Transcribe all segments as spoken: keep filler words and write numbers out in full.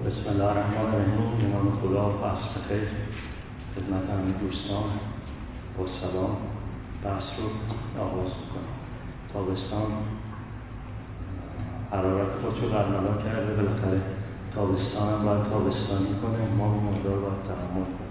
بسم الله الرحمن الرحیم. به نام خدا. عصر بخیر خدمت همه دوستان. با سلام بحث رو آغاز میکنم. تابستان حرارت خودشو برملا کرده، بالاخره تابستان هم باید تابستانی کنه، ما به مقدار باید تحمل کنیم.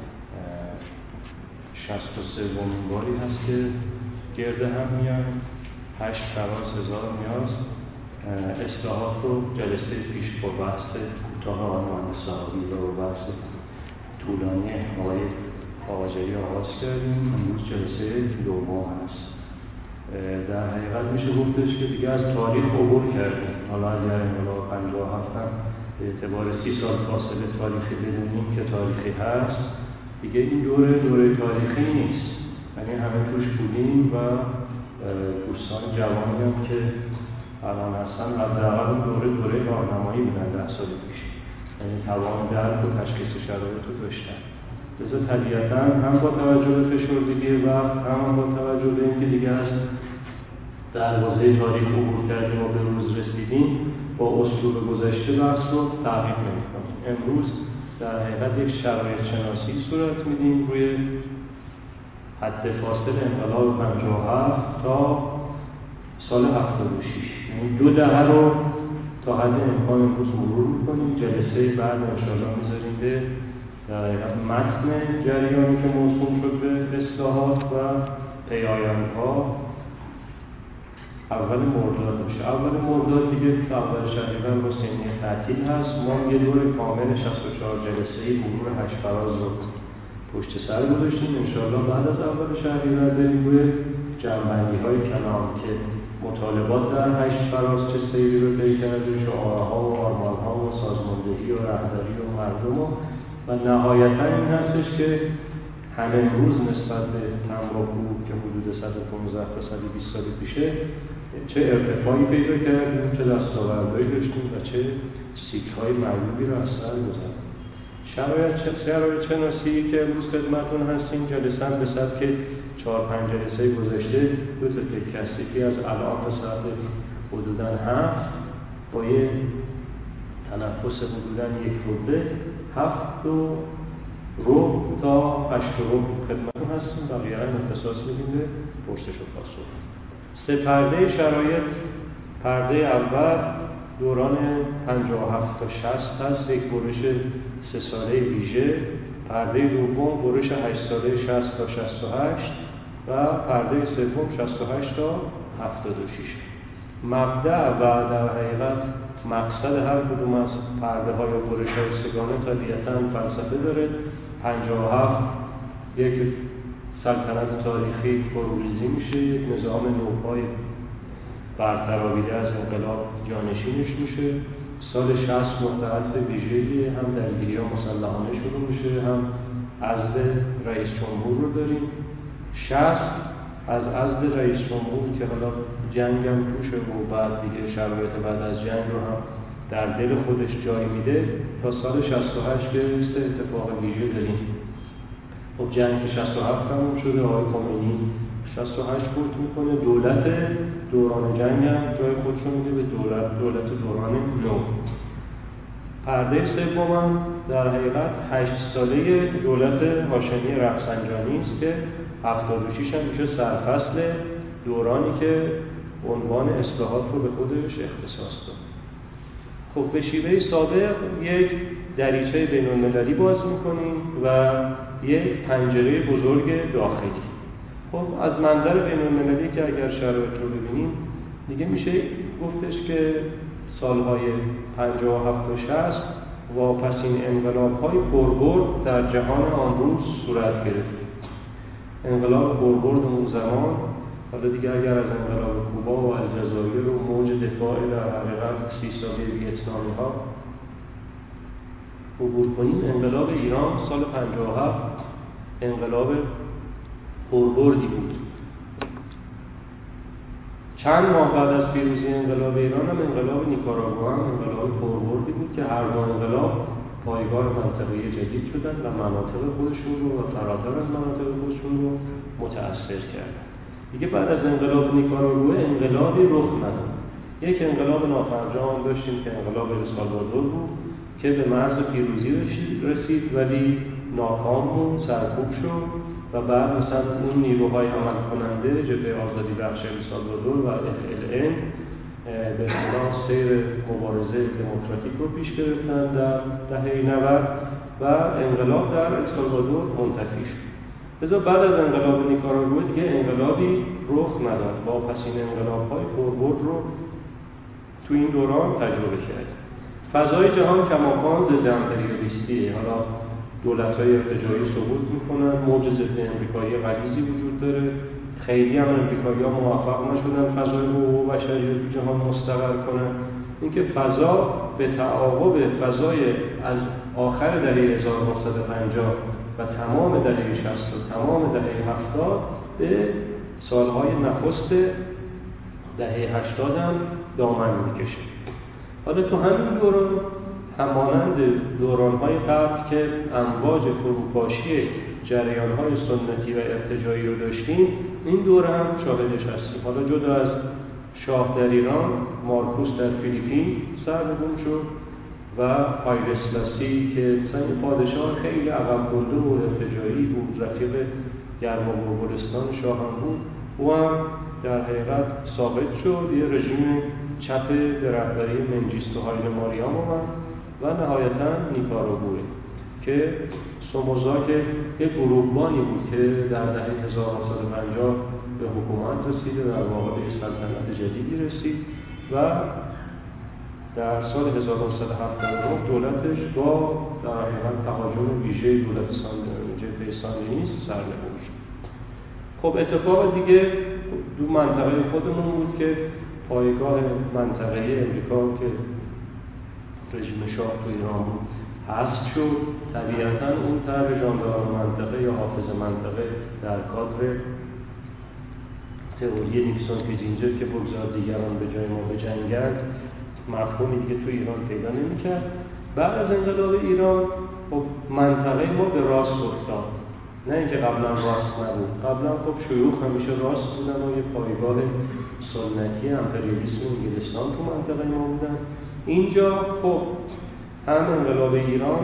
شصت و سومین باری هست که گرده هم میان هشت فراز هزار نیاز. اصلاحات رو جلسه پیش با بحث کوتاه آقای مهندس صحابی و بحث طولانی آقای خواجه‌ای آغاز کردیم. امروز جلسه دوم هست. در حقیقت میشه گفتش که دیگه از تاریخ عبور کردیم. حالا اگر انقلاب پنجاه و هفت هم به اعتبار سی سال فاصله تاریخی بدونیم که تاریخی هست، دیگه این دوره دوره تاریخی نیست. یعنی همه توش بودیم و دوستان جوانی هم که الان هستن حداقل اون دوره دوره راهنمایی بودن ده سال پیش، یعنی توان درک و تشخیص شرایط رو داشتن. لذا طبیعتاً هم با توجه به فشردگی وقت، هم با توجه به اینکه دیگه از دروازه تاریخ عبور کردیم و به روز رسیدیم، با اسلوب گذشته بحث رو تعقیب نمی‌کنیم. امروز در حقیقت یک شرایط شناسی صورت میدیم روی حد فاصل انقلاب پنجاه و هفت تا سال هفتاد و شش. یعنی دو دهه رو تا حد امکان امروز مرور می‌کنیم. جلسه بعد انشاءالله می‌ذاریم به در حقیقت متن جریانی که موسوم شد به اصلاحات و پیامدها. اول مرداد باشه. اول مرداد دیگه اول شهریور با سنی تعطیل هست. ما یه دور کامل شصت و چهار جلسه‌ای مرور هشت فراز رو پشت سر گذاشتیم. انشاءالله بعد از اول شهریور بریم روی جمع‌بندی‌های کلام که مطالبات در هشت فراز چه سیری رو طی کرده، شعارها و آرمان‌ها و سازماندهی و رهبری و مردم و و نهایتاً این هستش که همه روز نسبت به تمرکو که حدود صد و پانزده تا صد و بیست سال پیشه چه ارتفاعی پیدا کردیم، چه دستاوردهایی داشتیم و چه سیکل‌های معیوبی رو از سر گذروندیم. شرایط شرایط شناسی که امروز خدمتتون هستیم جلسه به سبک چهار پنج جلسه گذشته دو تا تکه است. یکی از الان تا ساعت حدوداً هفت با یه تنفس حدوداً یک روبه هفت و ربع تا هشت و ربع خدمتتون هستیم. بقیه هم اختصاص میدیم به پرسش و پاسخ. سه پرده شرایط. پرده اول دوران پنجاه و هفت تا شصت هست، یک برش سه ساله ویژه. پرده دوم برش هشت ساله شصت تا شصت و هشت و پرده سوم شصت و هشت تا هفتاد و شش. مبدأ و در حقیقت مقصد هر کدوم از پرده های و برش های سگانه طبیعتاً فلسفه داره. پنجاه و هفت یک سلطنت تاریخی فروریزی میشه، یک نظام نوپای برترابیده از انقلاب جانشینش میشه. سال شصت متعلق ویژه‌ای هم درگیری‌ها مسلحانه شروع میشه، هم عزل رئیس جمهور رو داریم. شصت از عزل رئیس جمهور که حالا جنگ هم توشه و بعد دیگه شرایط بعد از جنگ رو هم در دل خودش جای میده تا سال شصت و هشت که سه اتفاق ویژه داریم. خب جنگ شصت و هفت تموم شده، آقای خمینی شصت و هشت فوت میکنه، دولت دوران جنگ هم جای خودش رو میده به دولت دولت دوران نو. پرده سوم هم در حقیقت هشت ساله دولت هاشمی رفسنجانی است که هفتاد و شش هم میشه سرفصل دورانی که عنوان اصلاحات رو به خودش اختصاص داد. خب به شیوه سابق یک دریچه بین‌المللی باز میکنیم و یک پنجره بزرگ داخلی. خب از منظر بین‌المللی که اگر شرایط رو ببینیم دیگه میشه گفتش که سالهای پنجاه و هفت و شصت واپسین انقلاب‌های پربرد در جهان آن روز صورت گرفت. انقلاب پربرد اون زمان، حالا دیگه اگر از انقلاب کوبا و الجزایر و موج دفاع در حقیقت سی ساله ویتنامی ها عبور کنیم، انقلاب ایران سال پنجاه و هفت انقلاب پربردی بود. چند ماه بعد از پیروزی انقلاب ایران هم انقلاب نیکاراگوآ هم انقلاب پربردی بود که هر دو انقلاب پایگاه منطقه جدید شدن و مناطق خودشون رو و فراتر از مناطق خودشون رو متأثر کردن. دیگه بعد از انقلاب نیکاراگوآ انقلابی رخ نداد. یک انقلاب نافرجام داشتیم که انقلاب السالوادور بود که به مرز پیروزی رسید ولی ناکام بود، سرکوب شد و بعد مثلا اون نیروهای عمل کننده جبهه آزادی بخش السالوادور و اف ال ان به اصطلاح سیر مبارزه دموکراتیک رو پیش گرفتن در دهه نود و انقلاب در السالوادور منتفی شد. لذا بعد از انقلاب نیکاراگوئه دیگه انقلابی رخ نداد. واپسین انقلاب‌های پربرد رو تو این دوران تجربه کرد. فضای جهان کماکان ضد امپریالیستیه. حالا دولت‌های ارتجاعی سقوط می‌کنن، موج ضد امریکایی غلیظی وجود داره. خیلی هم امریکایی‌ها موفق نشدن فضای حقوق بشری رو تو جهان مستقر کنن. اینکه فضا به تعاقب فضای از آخر دهه هزار و نهصد و پنجاه و تمام دهه شصت و تمام دهه هفتاد به سالهای نخست دهه هشتاد هم دامن میکشه. حالا تو همین دوران همانند دوران‌های قبل که امواج فروپاشی جریان‌های سنتی و ارتجاعی رو داشتیم، این دوره هم شاهدش هستیم. حالا جدا از شاه در ایران، مارکوس در فیلیپین سرنگون شد و هایله سلاسی که مثلا این پادشاه خیلی عقب مونده و ارتجاعی بود، رفیق گرم و گلستان شاه هم بود، او هم در حقیقت ثابت شد. یه رژیم چپ به رهبری منجیستو هایله ماریام اومد و نهایتاً نیکاراگوئه که سوموزا که یک گروهبانی بود که در دهه هزار و نهصد و پنجاه به حکومت رسید، در واقع به سلطنت جدیدی رسید و در سال هزار و نهصد و هفتاد و نه دولتش با در حقیقت تهاجم ویژه دولت جبهه ساندینیست سرنگون شد. خب اتفاق دیگه دو منطقه خودمون بود که پایگاه منطقه‌ای امریکا که رژیم شاه تو ایران بود حذف شد. طبیعتاً اون طرح ژاندارم منطقه یا حافظ منطقه در کادر تئوری نیکسون کیسینجر که بگذار دیگران به جای ما بجنگند مفهومی دیگه تو ایران پیدا نمی‌کرد. بعد از انقلاب ایران خب منطقه ما به راست افتاد، نه اینکه قبلا راست نبود. قبلا خب شیوخ همیشه راست بودن و یه پایگاه سنتی امپریالیسم انگلستان تو منطقه ما بودن. اینجا خب هم انقلاب ایران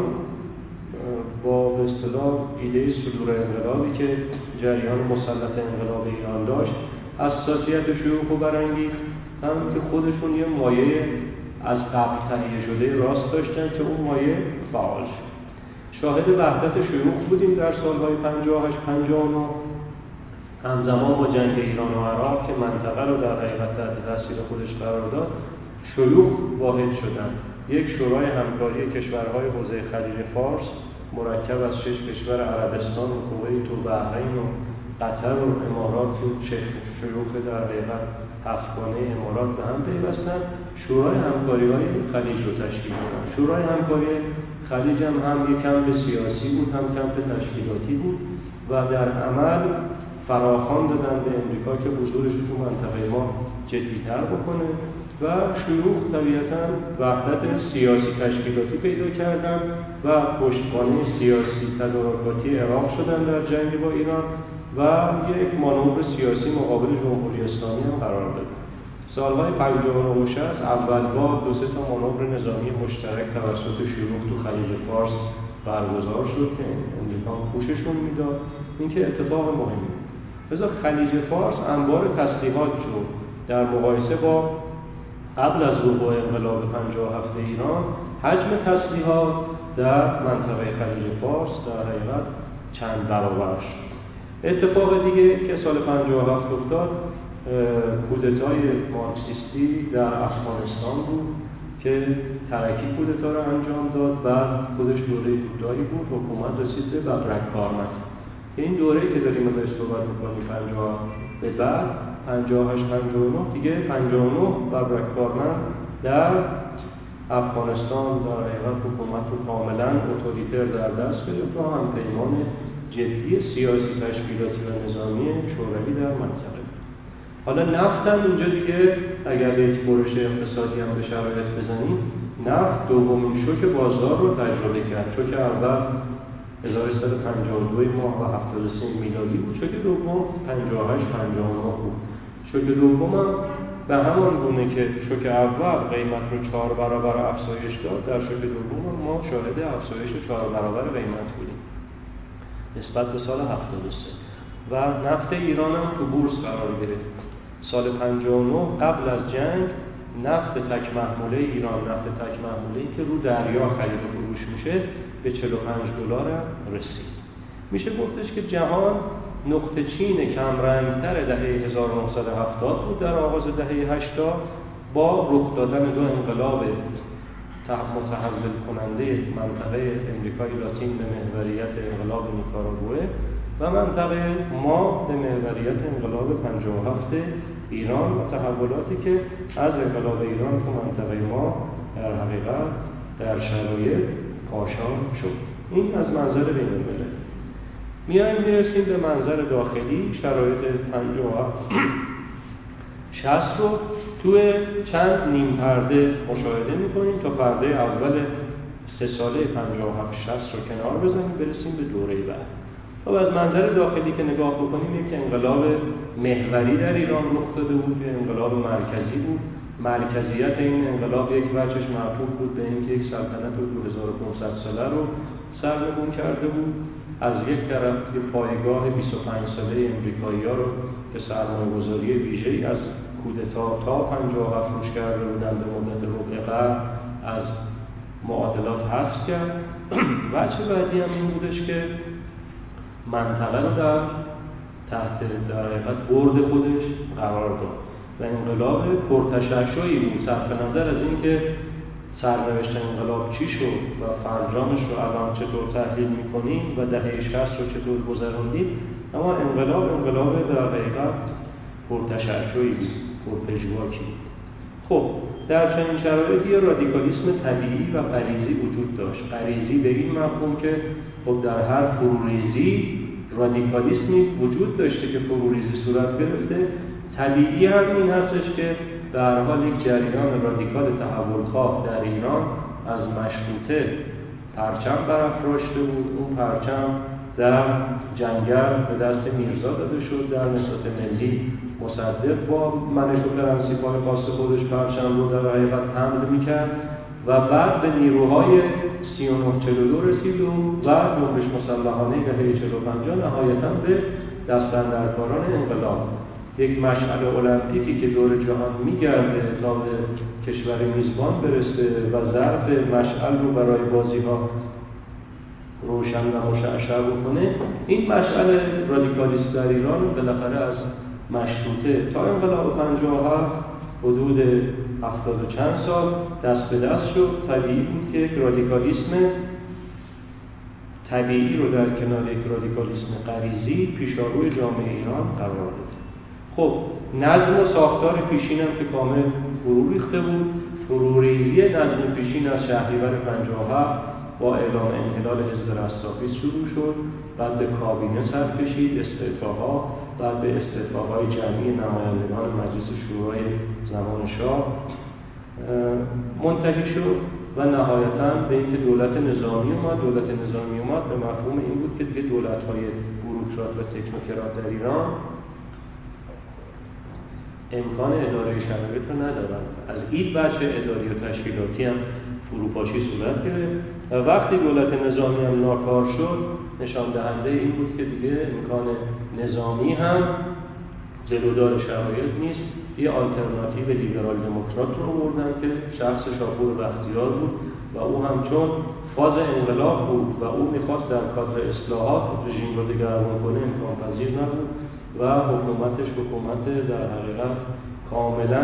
با به اصطلاح ایده صدور انقلابی که جریان مسلط انقلاب ایران داشت حساسیت شیوخ رو برانگیخت، هم که خودشون یه مایه از قبل تهیه شده راست داشتن که اون مایه فعال شد. شاهد وحدت شیوخ بودیم در سالهای پنجاه و هشت پنجاه و نه، همزمان با جنگ ایران و عراق که منطقه رو در حقیقت تحت تاثیر خودش قرار داد، شیوخ واحد شدن. یک شورای همکاری کشورهای حوزه خلیج فارس مرکب از شش کشور عربستان و کویت و بحرین و قطر و امارات و شیوخ در حقیقت هفتگانه امارات به هم پیوستن، شورای همکاری‌های خلیج رو تشکیل دادن. شورای همکاری خلیج هم هم یک کمپ سیاسی بود، هم کمپ تشکیلاتی بود و در عمل فراخوان دادن به امریکا که حضورش تو منطقه ما جدی‌تر بکنه و شیوخ طبیعتاً وحدت سیاسی تشکیلاتی پیدا کردن و پشتوانه سیاسی تدارکاتی عراق شدن در جنگ با ایران و یک مانور سیاسی مقابل جمهوری اسلامی هم قرار داد. سالهای پنجاه و نه و شصت اول بار دو سه تا مانور نظامی مشترک توسط شیوخ تو خلیج فارس برگزار شد که امریکا خوششون میداد. این که اتفاق مهمی. لذا خلیج فارس انبار تسلیحات شد در مقایسه با قبل از وقوع انقلاب پنجاه و هفت ایران. حجم تسلیحات در منطقه خلیج فارس در حقیقت چند برابر شد. اتفاق دیگه که سال پنجاه و هفت افتاد کودتای مارکسیستی در افغانستان بود که ترکی کودتا رو انجام داد و خودش دوره کوتاهی بود. حکومت رسید به ببرک کارمند. این دوره که داریم ازش صحبت می‌کنیم پنجاه به بعد پنجاه و هشت پنجاه و نه دیگه پنجاه و نه ببرک کارمند در افغانستان در حقیقت حکومت رو کاملا اتوریتر در دست گرفت و هم پیمان جدی سیاسی تشکیلاتی و نظامی شوروی در منطقه. حالا نفت هم اینجا دیگه اگر به یک برش اقتصادی هم به شرایط بزنیم، نفت دومین شوک بازار رو تجربه کرد. شوک اول هزار و سیصد و پنجاه و دو ماه و هفتاد و سه میلادی بود، شوک دوم پنجاه و هشت پنجاه و نه بود. شوک دوم هم به همان گونه که شوک اول قیمت رو چهار برابر افزایش داد، در شوک دوم ما شاهد افزایش چهار برابر قیمت بودیم نسبت به سال هفتاد و سه و نفت ایران هم تو بورس قرار گرفت. سال پنجاه و نه قبل از جنگ نفت تک محموله ایران، نفت تک محموله‌ای که رو دریا خرید و فروش میشه، به چهل و پنج دلار رسید. میشه گفتش که جهان نقطه چین کمرنگتر دهه هزار و نهصد و هفتاد بود در آغاز دهه هشتاد با رخ دادن دو انقلاب متحول کننده منطقه امریکای لاتین به محوریت انقلاب نیکاراگوئه و منطقه ما به محوریت انقلاب پنجاه و هفت ایران و تحولاتی که از انقلاب ایران تو منطقه ما در حقیقت در شرایط کاشان شد. این از منظر بین المللی. میایم میرسیم به منظر داخلی. شرایط پنجاه و هفت شصت رو توی چند نیم پرده مشاهده میکنیم تا پرده اول سه ساله پنجاه و هفت شصت رو کنار بزنیم برسیم به دوره بعد. خب از منظر داخلی که نگاه بکنیم یک انقلاب محوری در ایران رخ داده بود، یک انقلاب مرکزی بود. مرکزیت این انقلاب یک وجهش معطوف بود به اینکه یک سلطنت دو هزار و پانصد ساله رو سرنگون کرده بود. از یک طرف یک پایگاه بیست و پنج ساله امریکایی‌ها رو که سرمایه‌گذاری ویژه‌ای از کودتا تا پنجاه و هفت روش کرده بودن به مدت ربع قرن از معادلات حذف کرد. وجه بعدی هم این بودش که منطقه رو در تحت در حقیقت برد خودش قرار داد و انقلاب پرتشعشعی بود. صرف نظر از اینکه سرنوشت انقلاب چی شد و فرجامش رو الان چطور تحلیل می‌کنیم و دهه شصت رو چطور گذروندیم، اما انقلاب انقلاب در حقیقت پرتشعشعی بود، پرپژواکی. خب در چنین شرایطی رادیکالیسم طبیعی و غریزی وجود داشت. غریزی به این مفهوم که خب در هر فروریزی رادیکالیسمی وجود داشته که فروریزی صورت گرفته. طبیعی هم این هستش که در حال یک جریان رادیکال تحولخواه در ایران از مشروطه پرچم برافراشته بود. اون پرچم در جنگل به دست میرزا داده شد. در نهضت ملی مصدق با منش و پرنسیپ‌های خاص خودش پرچم رو در حقیقت حمل می‌کرد و بعد به نیروهای سی و نه چهل و دو رسید و بعد جنبش مسلحانه دهه چهل و پنج نهایتاً به دست‌اندرکاران انقلاب. یک مشعل المپیکی که دور جهان میگرده تا به کشور میزبان برسه و ظرف مشعل رو برای بازی‌ها روشن و مشعشع بکنه. این مشعل رادیکالیست در ایران بالاخره از مشروطه تا انقلاب پنجاه و هفت حدود هفتاد و چند سال دست به دست شد. طبیعی بود که یک رادیکالیسم طبیعی رو در کنار یک رادیکالیسم غریزی پیشاروی جامعه ایران قرار داد. خب نظم و ساختار پیشین هم که کامل فرو ریخته بود. فروریزی نظم پیشین از شهریور پنجاه و هفت با اعلام انحلال حزب رستاخیز شروع شد، بعد به کابینه سر کشید، استعفاها، بعد به استعفاهای جمعی نمایندگان مجلس شورای زمان شاه منتهی شد و نهایتاً به اینکه دولت نظامی اومد. دولت نظامی اومد به مفهوم این بود که دیگه دولت‌های بوروکرات و تکنوکرات در ایران امکان اداره شرایط رو ندارن. از این بچه اداری و تشکیلاتی هم فروپاشی صورت گرفت و وقتی دولت نظامی هم ناکار شد نشان دهنده این بود که دیگه امکان نظامی هم جلودار شرایط نیست. یه آلترناتیو لیبرال دموکرات رو آوردن که شخص شاپور بختیار بود و او همچون فاز انقلاب بود و او میخواست در کادر اصلاحات رژیم رو دگرگون کنه، امکان پذیر نبود و حکومتش حکومت در حقیقت کاملا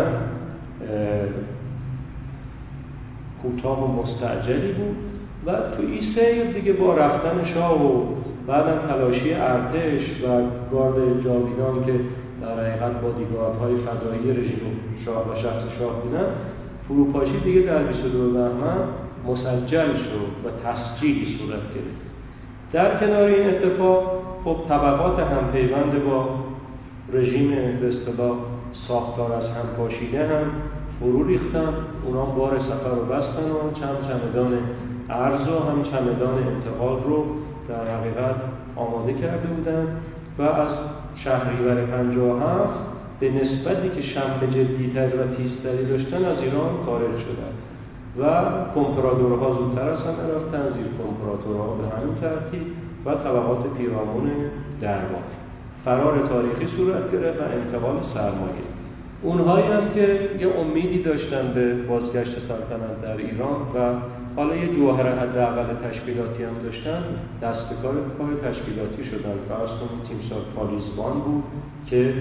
کوتاه و مستعجلی بود و تو این سیر دیگه با رفتن شاه و بعدم تلاشی ارتش و گارد جاویدان که در حقیقت بادیگاردهای فدایی رژیم شاه و شخص شاه بودن، فروپاشی دیگه در بیست و دو بهمن مسجل شد و تسجیلی صورت گرفت. در کنار این اتفاق خب طبقات هم پیوند با رژیم به اصطلاح ساختار از هم پاشیده هم فرو ریختن. اونا بار سفر رو بستن و چند چمدان ارز و هم چمدان انتقال رو در حقیقت آماده کرده بودن و از شهریور پنجاه و هفت به نسبتی که شمع جدی‌تر و تیزتری داشتن از ایران خارج شدند و کمپراتورها زودتر از همه رفتن، زیر کمپراتورها به همین ترتیب و طبقات پیرامون دربار. فرار تاریخی صورت گرفت و انتقال سرمایه. اونهایی هم که یه امیدی داشتن به بازگشت سلطنت در ایران و حالا یه جوهر حداقل تشکیلاتی هم داشتن، دست به کار کار تشکیلاتی شدن. فرض کنید تیمسار پالیزبان بود که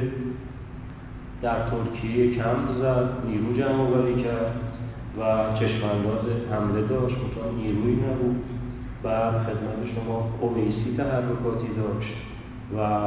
در ترکیه کمپ زد، نیرو جمع‌آوری کرد و چشم‌انداز حمله داشت، منتها نیرویی نبود. بعد خدمت شما اویسی تحرکاتی داشت و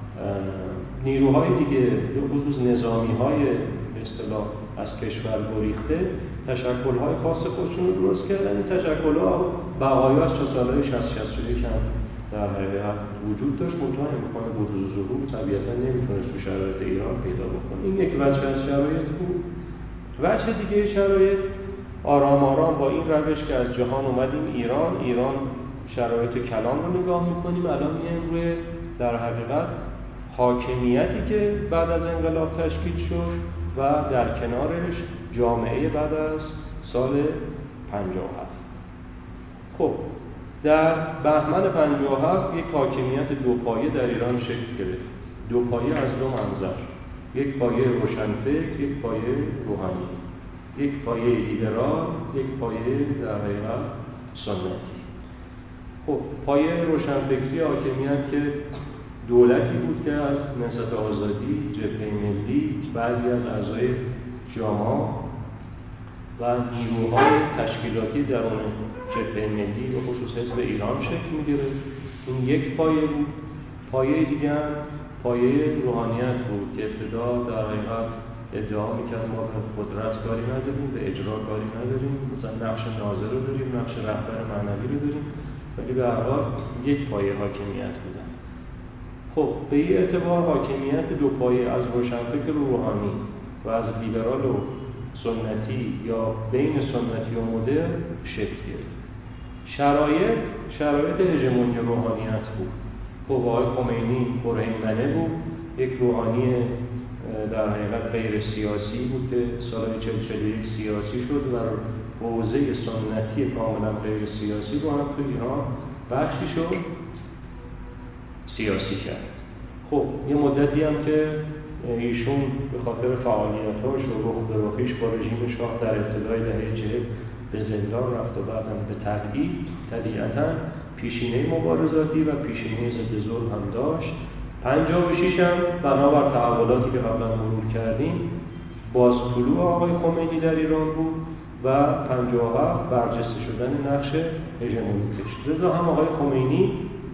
نیروهای دیگه به خصوص نظامی‌های به اصطلاح از کشور گریخته تشکل‌های خاص خودشون رو درست کردن. این تشکل‌ها بقایاش تا سال‌های شصت شصت و یک هم در حقیقت وجود داشت، منتها امکان بروز و ظهور طبیعتاً نمی‌تونست تو شرایط ایران پیدا بکنه. این یک وجه از شرایط بود. وجه دیگه شرایط آرام آرام با این روش که از جهان اومدیم ایران، ایران شرایط کلان رو نگاه می‌کنیم. الان میایم روی در حقیقت حاکمیتی که بعد از انقلاب تشکیل شد و در کنارش جامعه بعد از سال پنجاه و هفت. خب در بهمن پنجاه و هفت یک حاکمیت دوپایه در ایران شکل گرفت. دوپایه از دو منظر، یک پایه روشنفکر، یک پایه روحانی، یک پایه لیبرال، یک پایه در حقیقت سنتی. خب پایه روشنفکری حاکمیت که دولتی بود که از نهضت آزادی، جبهه ملی، بعضی از اعضای جاما و نیروهای تشکیلاتی درون جبهه ملی و خصوص حزب ایران شکل می‌گرفت. این یک پایه بود. پایه دیگه هم پایه روحانیت بود که ابتدا در حقیقت ادعا می‌کرد ما به قدرت کاری نداریم، به اجرا کاری نداریم، مثلا نقش ناظر رو داریم، نقش رهبر معنوی رو داریم، ولی به هر حال یک پایه حاکمیت بودن. خب به این اعتبار حاکمیت دو پایه از روشنفکر و روحانی و از لیبرال و سنتی یا بین سنتی و مدرن شکل گرفت. شرایط شرایط هژمونی روحانیت بود. خب آقای خمینی پرهیمنه بود، یک روحانی در حقیقت غیر سیاسی بود که سال چهل چهل و یک سیاسی شد و حوزه سنتی کاملا غیر سیاسی رو هم تو ایران بخشی شد سیاسی کرد. خب یه مدتی هم که ایشون به خاطر فعالیت‌هاش و رخ به رخیش با رژیم شاه در ابتدای دهه چهل به زندان رفت و بعدم به تبعید، طبیعتاً پیشینه مبارزاتی و پیشینه ضد ظلم هم داشت. پنجاه و شش هم بنابر تحولاتی که قبلا مرور کردیم باز طلوع آقای خمینی در ایران بود و پنجاه و هفت برجسته شدن نقش هژمونیکش. لذا هم آقای خمینی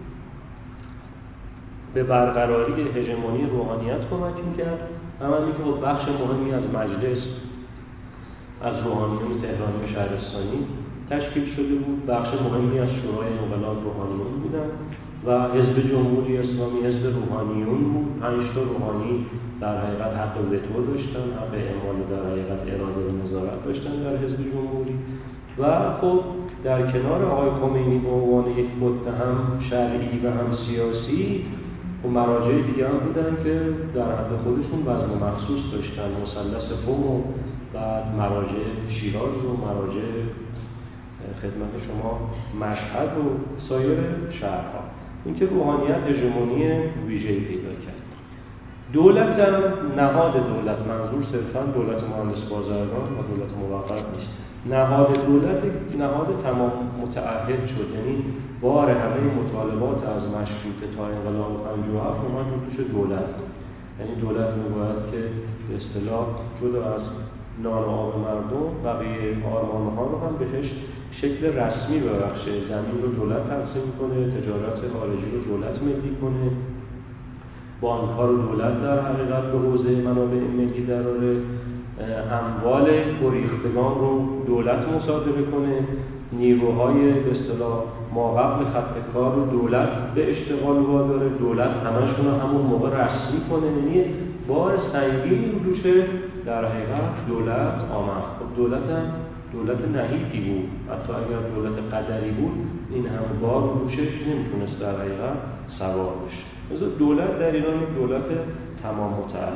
به برقراری هژمونی روحانیت کمک می‌کرد، هم همین که بخش مهمی از مجلس از روحانیون تهرانی و شهرستانی تشکیل شده بود، بخش مهمی از شورای انقلاب روحانیون بودن و حزب جمهوری اسلامی حزب روحانیون بود. پنج تا روحانی در حقیقت حق وتو داشتن، حق اعمال در حقیقت اراده و نظارت داشتن در حزب جمهوری و خب در کنار آقای خمینی به عنوان یک متهم شرعی و هم سیاسی و مراجع دیگه هم بودن که در حد خودشون وزن مخصوص داشتن، مثلث قم و بعد مراجع شیراز و مراجع خدمت شما مشهد و سایر شهرها. اینکه روحانیت هژمونی ویژه‌ای پیدا کرد. دولت در نهاد دولت، منظور صرفاً دولت مهندس بازرگان و دولت موقت نیست. نهاد دولت نهاد تمام متعهد شد، یعنی بار همه مطالبات از مشروطه تا انقلاب پنجاه و هفت اومد رو دوش دولت. یعنی دولت می‌باید که به اصطلاح جدا از نان و آب مردم بقیه آرمان‌ها رو هم بهش شکل رسمی ببخشه. زمین رو دولت تقسیم کنه، تجارت خارجی رو دولت ملی کنه، بانک‌ها رو دولت در حقیقت به حوزه منابع ملی دراره، اموال گریختگان رو دولت مصادره کنه، نیروهای به اصطلاح ماقبل خط کار رو دولت به اشتغال واداره، دولت همشون رو همون موقع رسمی کنه. یعنی بار سنگینی رو دوشه در حقیقت دولت آمد. خب دولت هم دولت نحیفی بود، حتی اگر دولت قدری بود این هم بار رو دوشش نمیتونست در حقیقت سوار بشه. مثلا دولت در ایران یک دولت تمام متعهد شد.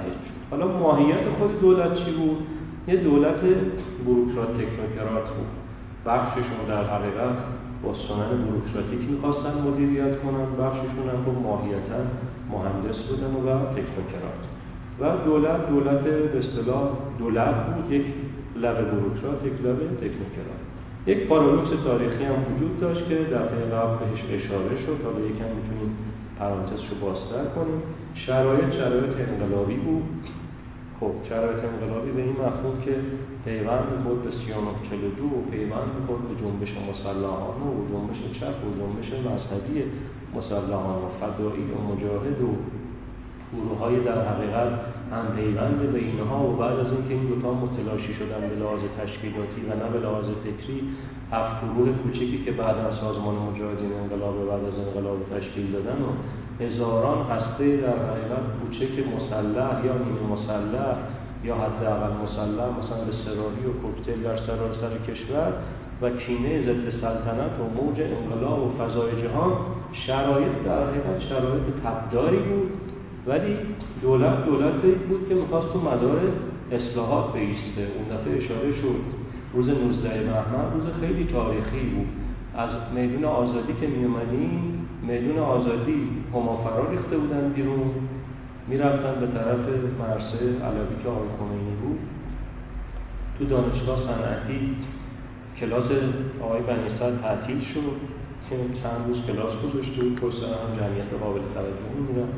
حالا ماهیت خود دولت چی بود؟ یه دولت بوروکرات تکنوکرات بود. بخششون در حقیقت با سنن بوروکراتیک میخواستن مدیریت کنن، بخششون هم با ماهیتاً مهندس بودن و تکنوکرات. و دولت دولت به اصطلاح دولت بود، یک لب بوروکرات، یک لب تکنوکرات. یک پارادوکس تاریخی هم وجود داشت که در قبل بهش اشاره شد، حالا یکم میتونیم پرانتزشو بازتر کنیم. شرایط شرایط انقلابی بود. خب شرایط انقلابی به این مفهوم که پیوند خود به سی و نه چهل و دو و پیوند خود به جنبش مسلحانه و جنبش چپ و جنبش مذهبی مسلحانه و فدایی و مجاهد و گروه‌های در حقیقت هم پیوند به اینها و بعد از اینکه این دوتا متلاشی شدن به لحاظ تشکیلاتی و نه به لحاظ فکری، هفت گروه کوچکی که بعد از سازمان مجاهدین انقلاب بعد از انقلاب تشکیل دادن و هزاران هسته در حقیقت کوچک مسلح یا نیمه مسلح یا حداقل مسلح مثلا به سراری و کوکتل در سراسر کشور و کینه ضد سلطنت و موج انقلاب و فضای جهان، شرایط در حقیقت شرایط تبداری بود. ولی دولت دولتی بود که می‌خواست تو مدار اصلاحات بایسته. اون دفعه اشاره شد روز نوزدهم بهمن روز خیلی تاریخی بود. از میدون آزادی که میومدیم، میدون آزادی همافرا ریخته بودن بیرون، میرفتن به طرف مرسه علوی که آقای خمینی بود. تو دانشگاه صنعتی کلاس آقای بنی صدر تعطیل شد که چند روز کلاس گذاشته بود، پرسنل هم جمعیت قابل توجهی میرن.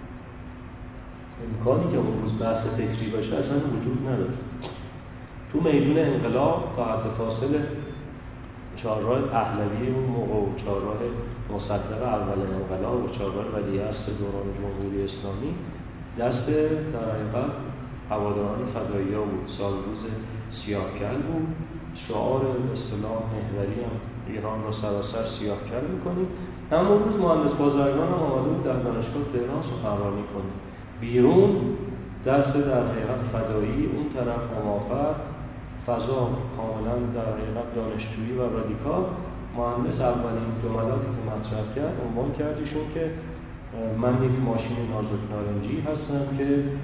امکانی که اون روز بحث فکری باشه اصلا وجود نداره. تو میدون انقلاب تا حد فاصله چهارراه پهلوی اون موقع و چهارراه مصدق اول انقلاب و چهارراه ولیعصر دوران جمهوری اسلامی دست در حقیقت هواداران فدایی‌ها بود. سالروز سیاه‌کل بود. شعار اصطلاح محوری هم ایران را سراسر سیاه‌کل می‌کنیم. همون روز مهندس بازرگان هم آمده بود در دانشگاه تهران سخنرانی کنه. بیرون دست در حقیقت فدایی، اون طرف همافر، فضا کاملا در حقیقت دانشجویی و رادیکال. مهندس اولین جملاتی که مطرح کرد عنوان کردیشون که من یک ماشین نازک نارنجی هستم که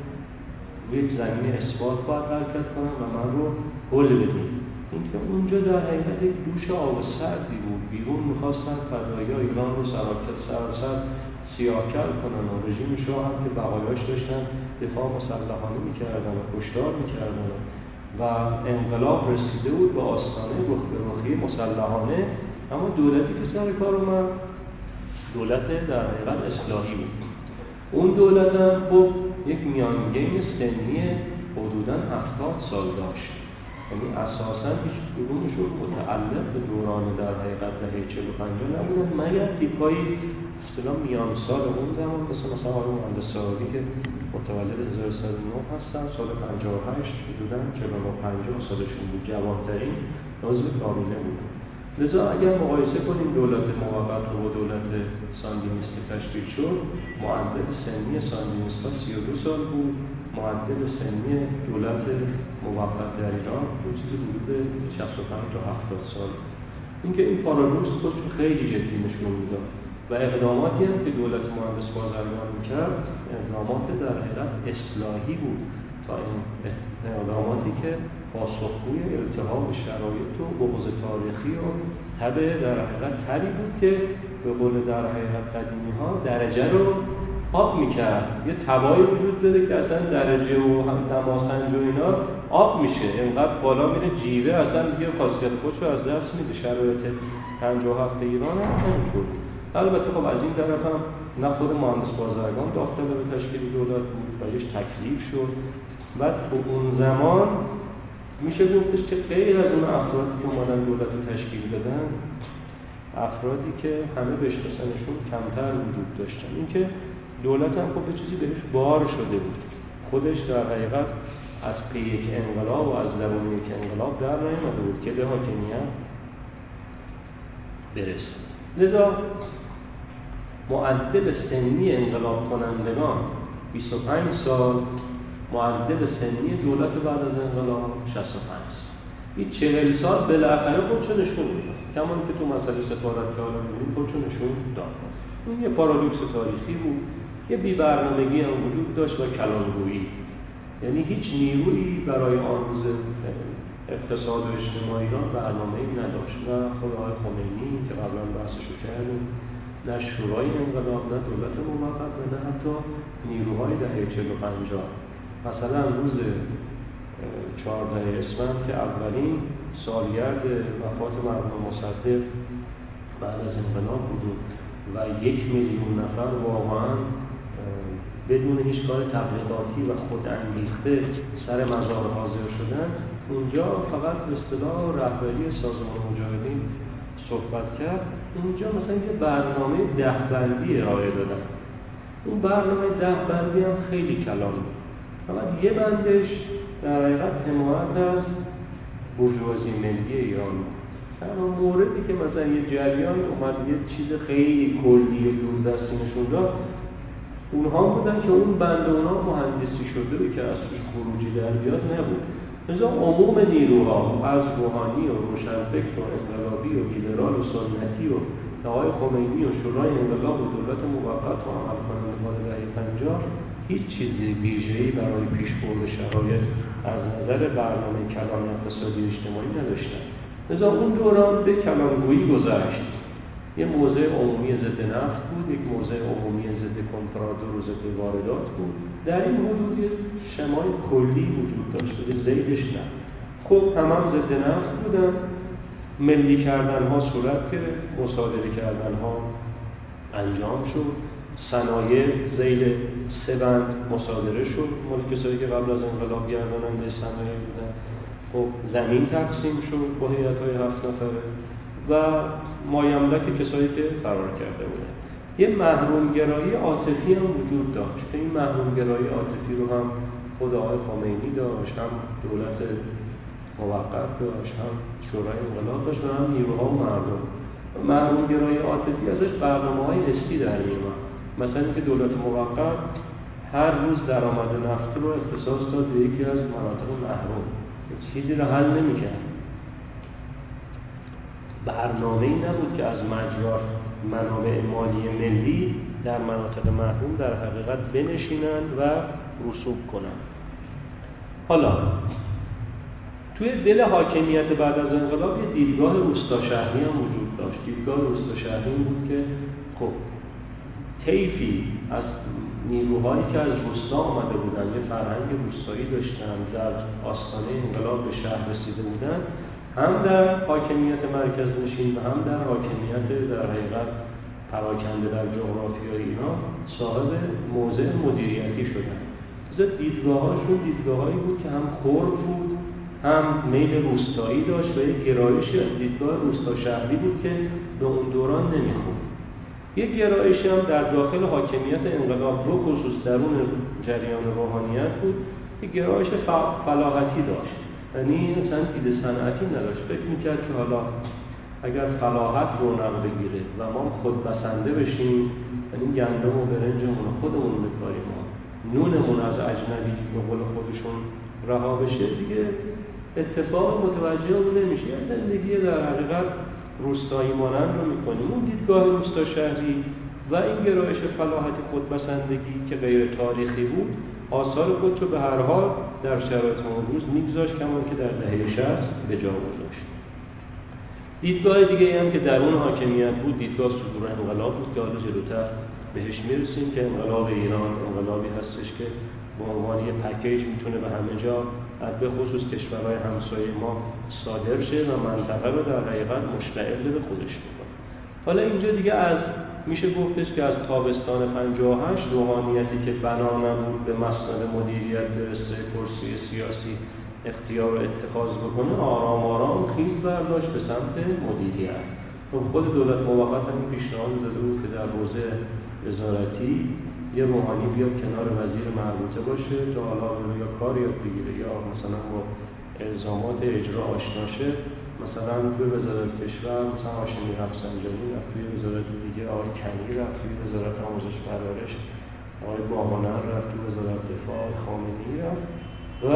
یک زمین اثبات باید حرکت کنم و من رو هل بدیم. این که اونجا در حقیقت یک دوش آب سردی بود. بیرون میخواستن فدایی ایران رو سراسر سیاه‌کل کنن و رژیم شاه هم که بقایاش داشتن دفاع مسلحانه میکردن و کشتار میکردن و انقلاب رسیده بود به آستانه رخ مسلحانه. اما دولتی که سر کار اومد دولت در حقیقت اصلاحی بود. اون دولت هم خب یک میانگین سنی حدوداً هفتاد سال داشت، یعنی اساساً هیچ کدومشون متعلق به دوران در حقیقت دهه چهل و پنجاه نبودن مگر تیپ‌های اصطلاح میان سال اون زمان، مثل مثلا آقای مهندس صاحبی که متولد هزار و سیصد و نه هستن، سال پنجاه و هشت حدوداً چهل و نه پنجاه سالشون بود، جوانترین عضو کابینه بودن. لذا اگر مقایسه کنیم دولت موقت رو با دولت ساندینیستی تشکیل شد، معدل سنی ساندینیستا سی و دو سال بود، معدل سنی دولت موقت در ایران دو چیزی حدود شصت و پنج تا هفتاد سال. اینکه این پارادوکس خودش خیلی جدی نشون میداد و اقداماتی هم که دولت مهندس بازرگان میکرد اقدامات در حقیقت اصلاحی بود تا این اقداماتی که پاسخگوی التهاب شرایط و بغض تاریخی و تب در حقیقت تری بود که به قول در حقیقت قدیمی ها درجه رو آب میکرد. یه تبایی وجود داره که اصلا درجه و هم دماسنج و اینا آب میشه، اینقدر بالا میره جیوه اصلا دیگه خاصیت خودش رو از دست میده. شرایط پنجاه و هفت ایران هم همینطور. البته خب از این طرف هم نه خود مهندس بازرگان داخل به تشکیل دولت بود، بهش تکلیف شد. بعد تو اون زمان میشه گفتش که غیر از اون افرادی که اومدن دولت رو تشکیل دادن، افرادی که همه بشناسنشون کمتر وجود داشتن. اینکه دولت هم خب به چیزی بهش بار شده بود، خودش در حقیقت از پی یک انقلاب و از درون یک انقلاب در نیامده بود که به حاکمیت برسه. لذا معدل سنی انقلاب کنندگان بیست و پنج سال، معدل سنی دولت بعد از انقلاب شصت و پنج سال. این چهل سال بالاخره خودشو نشون میداد، کما که تو مسئله سفارت کارا می‌بینیم خودشو نشون داد. این یه پارادوکس تاریخی بود، یه بی‌برنامگی هم وجود داشت و کلانگویی. یعنی هیچ نیرویی برای آن روز اقتصاد و اجتماع ایران برنامه‌ای نداشت، نه خود آقای خمینی که قبلا بحثشو کردیم، نه شورای انقلاب، نه دولت موقت، نه حتی نیروهای دهه چهل و پنجاه. مثلا روز چهاردهم اسفند که اولین سالگرد وفات مرحوم مصدق بعد از انقلاب بود و یک میلیون نفر واقعا بدون هیچ کار تبلیغاتی و خود انگیخته سر مزار حاضر شدن، اونجا فقط به اصطلاح رهبری سازمان مجاهدین صحبت کرد. اونجا مثلا یه برنامه ده بندی ارائه دادن. اون برنامه ده بندی هم خیلی کلان بود، فقط یه بندش در حقیقت حمایت از بورژوازی ملی ایران بود. تنها موردی که مثلا یه جریان اومد یه چیز خیلی کلی و دوردستی نشون داد، اونها بودن که اون بند اونها مهندسی شده که از توش خروجی در بیاد نبود. مثلا عموم نیروها از روحانی و روشنفکر و انقلابی و لیبرال و سنتی و آقای خمینی و شورای انقلاب و دولت موقت و عمل کنندگان دهه پنجاه هیچ چیزی ویژه‌ای برای پیشبرد شرایط از نظر برنامه کلان اقتصادی اجتماعی نداشتن. مثلا اون دوران به کلانگویی گذشت. یه موضع عمومی ضد نفت بود، یک موضع عمومی ضد کنترادور و ضد واردات بود. در این حدود شمای کلی وجود داشت، ولی زیدش نه. خب هم هم ضد نفت بودن، ملی کردن ها صورت گرفت، مصادره کردن ها انجام شد، صنایع زید سه بند مصادره شد، مال کسایی که قبل از انقلاب گرداننده صنایع بودن. خب زمین تقسیم شد با هیئت‌های هفت نفره و مایملک کسایی که فرار کرده بودن. یه محرومگرایی عاطفی هم وجود داشت که این محرومگرایی عاطفی رو هم خود آقای خمینی داشت، هم دولت موقت داشت، هم شورای انقلاب داشت و هم نیروها و مردم. محرومگرایی عاطفی ازش برنامه‌های حسی در میومد. مثلا اینکه دولت موقت هر روز درآمد نفت رو اختصاص داد به یکی از مناطق محروم، چیزی رو حل نمی‌کرد. برنامه‌ای نبود که از مجرا منابع مالی ملی در مناطق محروم در حقیقت بنشینند و رسوب کنند. حالا توی دل حاکمیت بعد از انقلاب یه دیدگاه روستا شهری هم وجود داشت. دیدگاه روستا شهری بود که خب طیفی از نیروهایی که از روستا آمده بودن، یه فرهنگ روستایی داشتن، در آستانه انقلاب به شهر رسیده بودن، هم در حاکمیت مرکز نشین و هم در حاکمیت در حقیقت پراکنده در جغرافیای ایران صاحب موضع مدیریتی شدن. از دیدگاه‌هاشون دیدگاه‌هایی بود که هم خرد بود، هم میل روستایی داشت و یک گرایشی از دیدگاه روستا شهری بود که به اون دوران نمیخورد. یک گرایشی هم در داخل حاکمیت انقلاب رو خصوص درون جریان روحانیت بود که گرایش فلاحتی داشت. یعنی مثلا دید صنعتی نداشت. فکر میکرد که حالا اگر فلاحت رونق بگیره و ما خود بسنده بشیم، یعنی گندم و برنجمون خودمون بکاریم، نونمون از اجنبی به قول خودشون رها بشه، دیگه اتفاق متوجه اون نمیشه. زندگی در حقیقت روستایی مانند رو میکنیم. اون دیدگاه روستا شهری و این گرایش فلاحت خودبسندگی که غیر تاریخی بود آثار خودش رو به هر حال در شرایط اون روز میگذاشت، کما که در دهه شصت به جا گذاشت. دیدگاه دیگه هم که در اون حاکمیت بود دیدگاه صدور انقلاب بود که حالا جلوتر بهش میرسیم، که انقلاب ایران انقلابی هستش که به عنوان یه پکیج میتونه به همه جا به خصوص کشورهای همسایه ما صادر شه و منطقه رو در حقیقت مشتعل به خودش بکنه. حالا اینجا دیگه از میشه گفتش که از تابستان پنجاه و هشت روحانیتی که بنا نبود به مسند مدیریت برسه، کرسی سیاسی اختیار و اتخاذ بکنه، آرام آرام خیز برداشت به سمت مدیریت. خود دولت موقت هم پیشنهاد داده بود که در حوزه وزارتی یه روحانی بیاد کنار وزیر مربوطه باشه تا حالا یا کاری یاد بگیره یا مثلا با الزامات اجرا آشنا شه. مثلا توی وزارت کشور مثلا هاشمی رفسنجانی رفت، توی وزارت دیگه آقای کنی رفت، توی وزارت آموزش پرورش آقای باهنر رفت، توی وزارت دفاع خامنه‌ای رفت و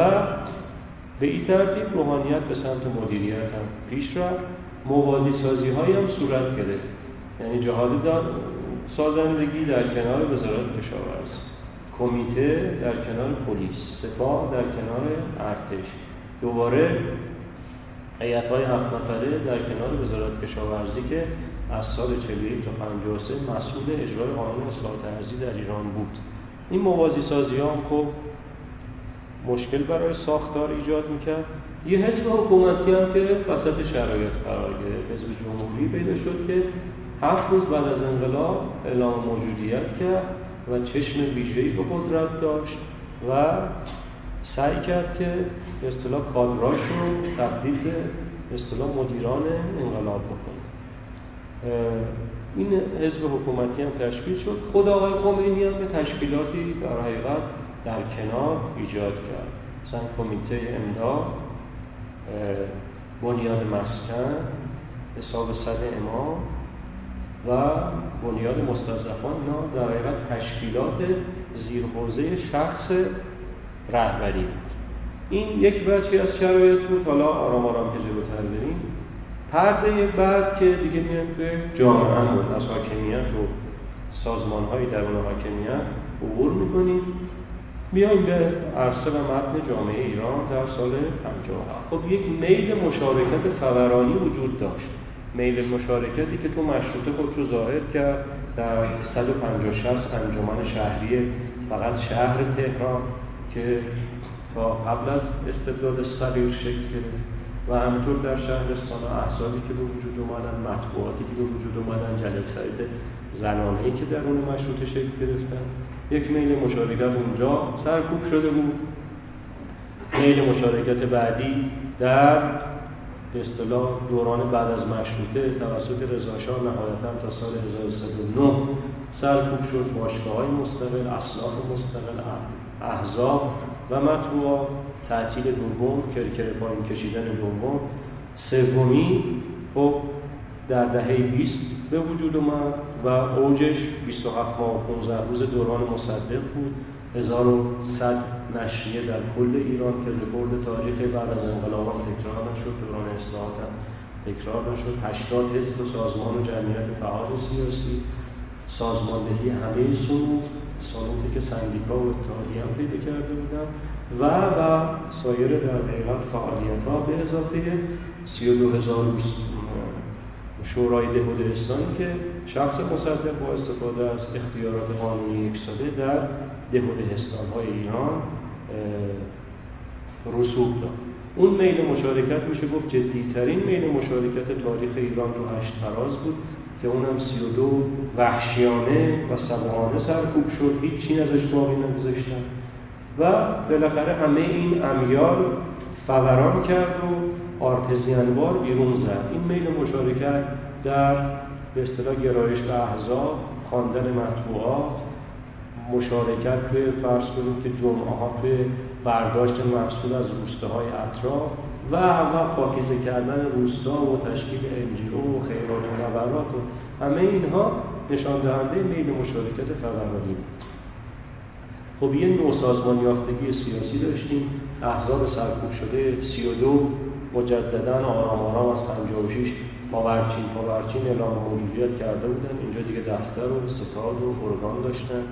به این ترتیب روحانیت به سمت مدیریت هم پیش رفت. موازی سازی هایی هم صورت گرفت، یعنی جهاد داد سازندگی در کنار وزارت کشاورزی. کمیته در کنار پلیس، سپاه در کنار ارتش، دوباره هیئت‌های هفت نفره در کنار وزارت کشاورزی که از سال چهل و یک تا پنجاه و سه مسئول اجرای قانون اصلاح ارضی در ایران بود. این موازی سازی ها خب مشکل برای ساختار ایجاد میکرد. یه حزب حکومتی هم که وسط شرایط قرار گرفت، حزب جمهوری پیدا شد که هفت روز بعد از انقلاب اعلام موجودیت کرد و چشم ویژه‌ای به قدرت داشت و سعی کرد که به اصطلاح کادراش رو تبدیل به اصطلاح مدیران انقلاب بکنه. این حزب حکومتی هم تشکیل شد. خود آقای خمینی هم به تشکیلاتی در حقیقت در کنار ایجاد کرد، مثلا کمیته امداد، بنیاد مسکن، حساب صد امام و بنیاد مستضعفان. اینا در حقیقت تشکیلات زیرحوزه شخص رهبری بود. این یک بخشی از شرایط بود. حالا آرام آرام که جلوتر بریم، پرده بعد که دیگه میاد به جامعه بود، از حاکمیت و سازمان‌های درون حاکمیت عبور می‌کنیم، میایم به عرصه و متن جامعه ایران در سال پنجاه و هفت. خب یک میل مشارکت فورانی وجود داشت، میل مشارکتی که تو مشروطه خودشو ظاهر کرد در صد و پنجاه شصت انجمن شهری فقط شهر تهران که تا قبل از استبداد صغیر شکل گرفت و همینطور در شهرستان احزابی که به وجود اومدن، مطبوعاتی که به وجود اومدن، جلسات زنانه‌ای که در اون مشروطه شکل گرفتن. یک میل مشارکت اونجا سرکوب شده بود. میل مشارکت بعدی در به اصطلاح دوران بعد از مشروطه توسط رضا شاه نهایتاً تا سال هزار و سیصد و نه سرکوب شد. باشگاه‌های مستقل، اصناف مستقل، احزاب و مطبوعات. تعطیل دوم، کرکر پایین کشیدن دوم. سومی خب در دهه بیست به وجود اومد و اوجش بیست و هفت ماه و پانزده روز دوران مصدق بود. هزار و صد نشریه در کل ایران که رکورد تاریخی بعد از انقلاب هم تکرار نشد، دوران اصلاحات هم تکرار نشد. هشتاد حزب و سازمان و جمعیت فعال سیاسی، سازماندهی همه صنوف، صنوفی که سندیکا و اتحادیه هم پیدا کرده بودن و و سایر در حقیقت فعالیت‌ها به اضافه سی و دو هزار شورای دهودستانی که شخص مصدق با استفاده از اختیارات قانونی یکساله در دهودستان‌های ایران رسوب داد. اون میل مشارکت میشه گفت جدی‌ترین میل مشارکت تاریخ ایران تو هشت فراز بود که اونم سی و دو وحشیانه و سبحانه سرکوب شد، هیچ چیز ازش باقی نگذاشتن و بالاخره همه این امیال فوران کرد و آرتزیانوار بیرون زد. این میل مشارکت در به اصطلاح گرایش به احزاب، خواندن مطبوعات، مشارکت توی فرض کنیم که جمعه ها توی برداشت محصول از روستاهای اطراف و و پاکیزه کردن روستا و تشکیل انجیو و خیرات و تبرعات و همه اینها نشان دهنده میل مشارکت فورانی بود. خب یه نوسازمان یافتگی سیاسی داشتیم، احزاب سرکوب شده سی و دو مجدداً آرام آرام از پنجاه و شش پاورچین پاورچین اعلام موجودیت کرده بودن. اینجا دیگه دفتر و ستاد و ارگان داشتن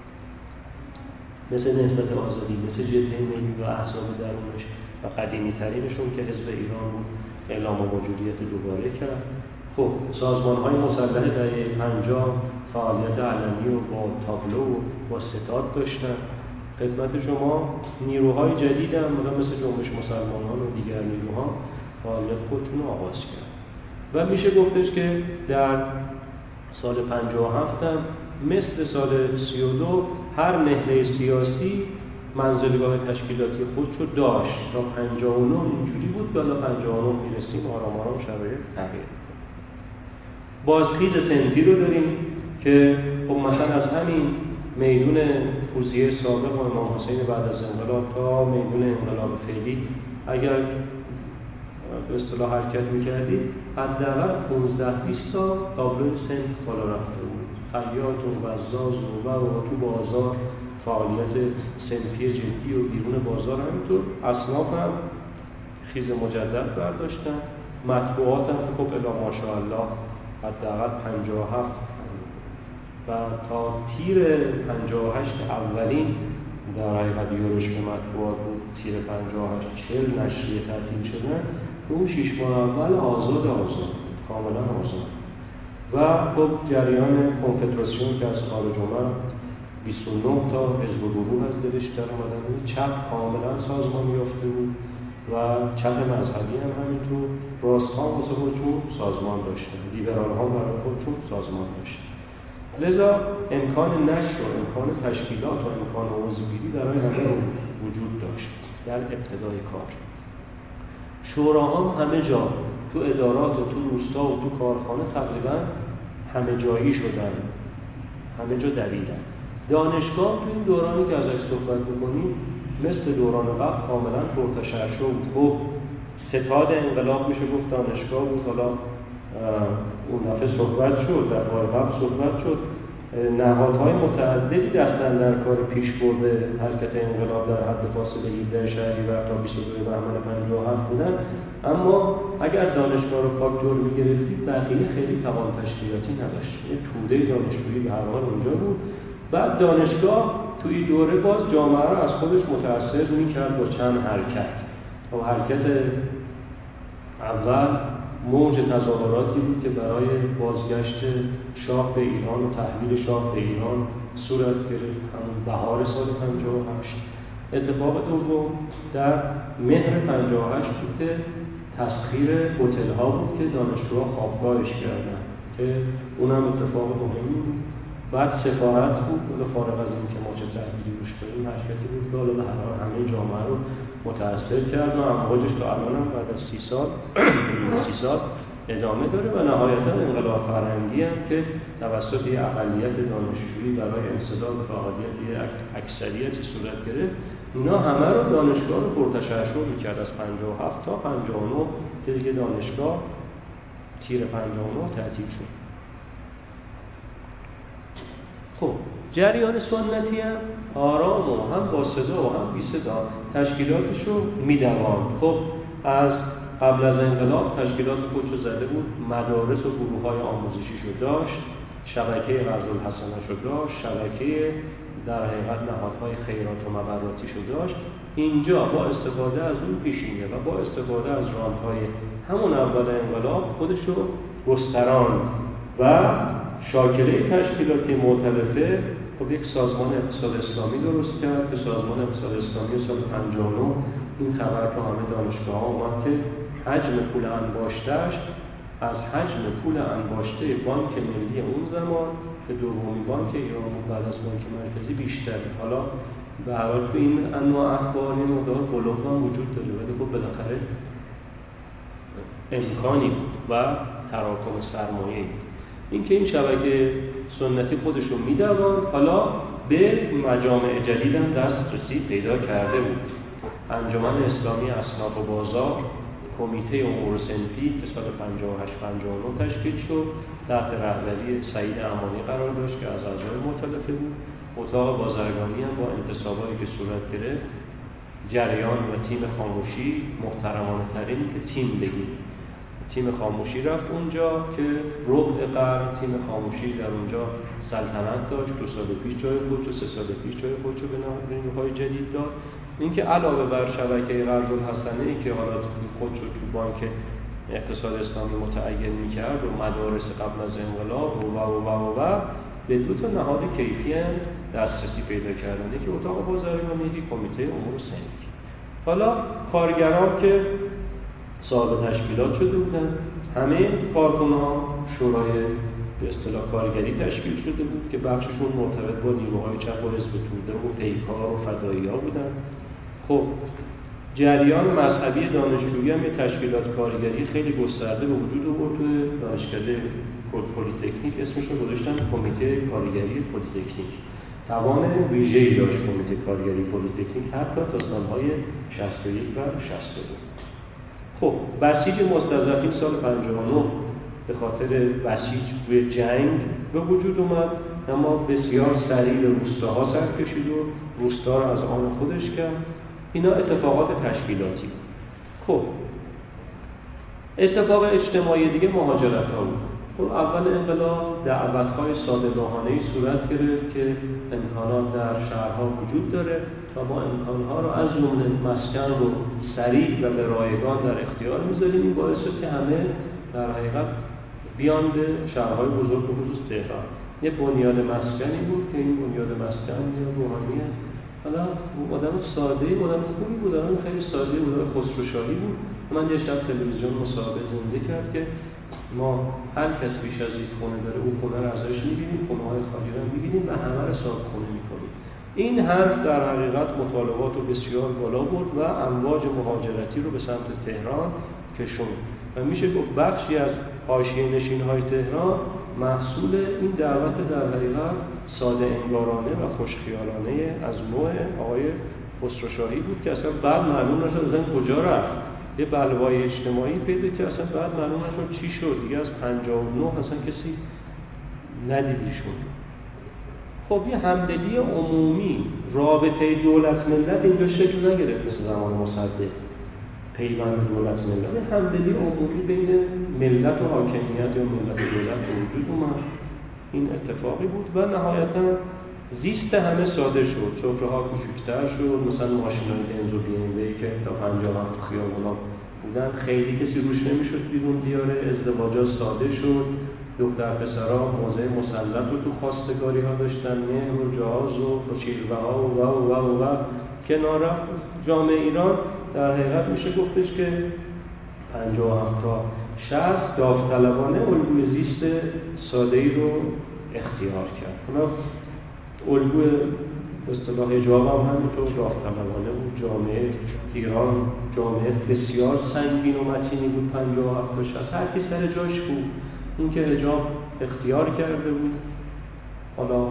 مثل نهضت آزادی، مثل جبهه ملی و احزاب درونش و قدیمی ترینشون که حزب ایران بود اعلام موجودیت دوباره کرد. خب سازمان‌های مسلح دهه پنجاه فعالیت علنی و با تابلو و با ستاد داشتن. خدمت شما نیروهای جدید هم مثل جنبش مسلمانان و دیگر نیروها فعالیت خودشون رو آغاز کرد و میشه گفتش که در سال پنجاه و هفت هم مثل سال سی و دو هر نهله سیاسی منزلگاه تشکیلاتی خودشو داشت. تا پنجاه و نه اینجوری بود، بالا پنجاه و نه میرسیم آرام آرام شرایط تغییر. بازخیز سنفی رو داریم که خب مثلا از همین میدون فوزیه سابق و امام حسین بعد از انقلاب تا میدون انقلاب فعلی اگر به اصطلاح حرکت میکردید حداقل پانزده بیست تا تابلو سنف بالا رفته بود. خیاط و بزاز و و تو بازار فعالیت سنفی جدی و بیرون بازار همینطور. اصناف هم خیز مجدد برداشتن. مطبوعات هم خب الا ماشاءالله حداقل پنجاه و هفت و تا تیر پنجاه و هشت اولین در حقیقت یورش به مطبوعات بود، تیر پنجاه و هشت چهل نشریه تعطیل شدن، اون شیش ماه اول آزاد آزاد کاملا آزاد. و خب جریان کنفدراسیون که از خارج اومد، بیست و نه تا حزب و گروه از دلش در اومدن بود، چپ کاملا سازمان یافته بود و چپ مذهبی هم همینطور، راست‌ها واسه خودشون سازمان داشتن، لیبرال ها برای خودشون سازمان داشتن. لذا امکان نشر و امکان تشکیلات و امکان عضوگیری برای همه وجود داشت در ابتدای کار. شوراها همه جا، تو ادارات و تو روستا و تو کارخانه تقریبا همه جایی شدن، همه جا دویدن. دانشگاه تو این دورانی که ازش صحبت می‌کنیم مثل دوران قبل کاملا پرتشرشح بود. خب ستاد انقلاب میشه گفت دانشگاه بود. حالا اون دفعه صحبت شد، در بار قبل صحبت شد، نهادهای متعددی دستن در کار پیشبرد حرکت انقلاب در حد فاصله هفده شهریور تا بیست و دو بهمن پنجاه و هفت بودن، اما اگر دانشگاه رو فاکتور می‌گرفتید بقیه خیلی توان تشکیلاتی نداشت. یه توده دانشجویی به هر حال اونجا بود. بعد دانشگاه توی دوره باز جامعه رو از خودش متأثر می‌کرد با چند حرکت. و حرکت اول موج تظاهراتی بود که برای بازگشت شاه به ایران و تحویل شاه به ایران صورت گرفت، همون بهار سال پنجاه و هشت. اتفاق دوم در مهر پنجاه و هشت بود که تسخیر هتل‌ها بود که دانشجوها خوابگاهش کردن، که اونم اتفاق مهمی بود. بعد سفارت بود، به فارغ از این که ما چه تحویلی روش داریم، حرکتی بود که حالا به هر حال همه جامعه رو متأثر کرد و امواجش تا الان هم بعد از سی سال سی سال ادامه داره. و نهایتا انقلاب فرهنگی هم که توسط یه اقلیت دانشجویی برای انسداد فعالیت یه اکثریتی صورت گرفت، اینا همه رو دانشگاه رو پرتشرشح می‌کرد از پنجاه و هفت تا پنجاه و نه که دیگه دانشگاه تیر پنجاه و نه تعطیل شد. خب جریان سنتی هم آرام و هم با صدا و هم بی صدا تشکیلاتش رو می‌دواند. خب از قبل از انقلاب تشکیلات خودش رو زده بود، مدارس و گروه‌های آموزشیش رو داشت، شبکه قرض‌الحسنه‌اش رو داشت، شبکه در حقیقت نهادهای خیرات و مبراتیش رو داشت. اینجا با استفاده از اون پیشینه و با استفاده از راندهای همون اول انقلاب خودش رو گستراند و شاکله تشکیلاتی مؤتلفه خب یک سازمان اقتصاد اسلامی درست کرد که سازمان اقتصاد اسلامی سال پنجاه و نه این خبر تو همه دانشگاه‌ها اومد که حجم پول انباشته‌اش از حجم پول انباشته بانک ملی اون زمان که دومین بانک ایران بود بعد از بانک مرکزی بیشتره. حالا به هر حال تو این انواع اخبار این مقدار بلوغ هم وجود داره، ولی خب بالاخره امکانی بود و تراکم سرمایه‌ای. اینکه این شبکه سنتی خودش رو می‌دواند، حالا به مجامع جدید هم دسترسی پیدا کرده بود. انجمن اسلامی اصناف و بازار، کمیته امور صنفی که سال پنجاه و هشت پنجاه و نه تشکیل شد، تحت رهبری سعید امانی قرار داشت که از اعضای مؤتلفه بود. اتاق بازرگانی هم با انتصابایی که صورت گرفت، جریان و تیم خاموشی، محترمانه ترین که تیم بگیم، تیم خاموشی رفت اونجا که ربع قرن تیم خاموشی در اونجا سلطنت داشت. دو سال پیش جای خودش و سه سال پیش جای خودش رو به نیروهای جدید داد. اینکه علاوه بر شبکه قرض‌الحسنه‌ای که حالا خودش رو تو بانک اقتصاد اسلامی متعین می‌کرد و مدارس قبل از انقلاب و و و و و به دو تا نهاد کیفی هم دسترسی پیدا کردند که اتاق بازرگانی و کمیته امور صنفی. حالا کارگران که صاحب تشکیلات شده بودن، همه کارکنان شورای به اصطلاح کارگری تشکیل شده بود که بخششون مرتبط با نیروهای چپ و حزب توده و پیکار و فدایی‌ها بودن. خب جریان مذهبی دانشجویی هم یه تشکیلات کارگری خیلی گسترده به وجود آورد توی دانشکده پلی‌تکنیک، اسمش رو گذاشتن کمیته کارگری پلی‌تکنیک. توان ویژه‌ای داشت کمیته کارگری پلی‌تکنیک حتی تا سال‌های شصت و یک و شصت و دو. خب بسیج مستضعفین سال پنجاه و نه به خاطر بسیج روی جنگ به وجود اومد، اما بسیار سریع به روستاها سر کشید و روستا رو از آن خودش کرد. اینا اتفاقات تشکیلاتی. خب اتفاق اجتماعی دیگه مهاجرت ها بود. خب اول انقلاب دعوت‌های صادقانه‌ای صورت گرفت که امکانات در شهرها وجود داره و ما امکانها رو از جمله مسکن رو سریع و به رایگان در اختیار می‌ذاریم. این باعث شد که همه در حقیقت بیان به شهرهای بزرگ به خصوص تهران. یه بنیاد مسکنی بود که این بنیاد مسکن یا روحانیه حالا آدم ساده ای آدم خوبی بود، آدم خیلی ساده بود، خسروشاهی بود. من یه شب تلویزیون مصاحبه زنده کرد که ما هر کس بیش از یک خونه داره اون خونه رو ازش می‌گیریم، خونه‌های خالی رو می‌گیریم و همه رو صاحب خونه می‌کنیم. این حرف در حقیقت مطالبات رو بسیار بالا برد و امواج مهاجرتی رو به سمت تهران کشوند و میشه گفت بخشی از حاشیه نشین‌های تهران محصول این دعوت در حقیقت ساده انگارانه و خوشخیالانه از نوع آقای خسروشاهی بود که اصلا بعد معلوم نشد اصلا کجا رفت. یه بلوای اجتماعی پیدا که اصلا بعد معلوم نشد چی شد دیگه. از پنجاه و نه اصلا کسی ندیدی شد. خب یه همدلی عمومی رابطه دولت ملت اینجا شکل نگرفت مثل زمان مصدق پیوند دولت ملت. یه همدلی عمومی بین ملت و حاکمیت یا ملت و دولت به وجود اومد. این اتفاقی بود و نهایتا زیست همه ساده شد. سفره‌ها کوچکتر شد، مثلا ماشین‌های بنز و بی ام وی که تا پنجاه هم خیابونا بودن خیلی کسی روش نمیشد بیرون بیاره. ازدواجات ساده شد، دختر پسرها موضع مسلط رو تو خواستگاری‌ها داشتن، مهر و جواز و شیربه‌ها و و و و و کنار جامعه ایران در حقیقت میشه گفتش که پنجاه و هفت تا شصت داوطلبانه الگوی زیست ساده‌ای رو اختیار کرد. حالا الگوی به اصطلاح حجاب هم همینطور داوطلبانه بود. جامعه ایران جامعه بسیار سنگین و متینی بود. پنجاه و هفت تا شصت هر کی سر جاش بود. این که حجاب اختیار کرده بود حالا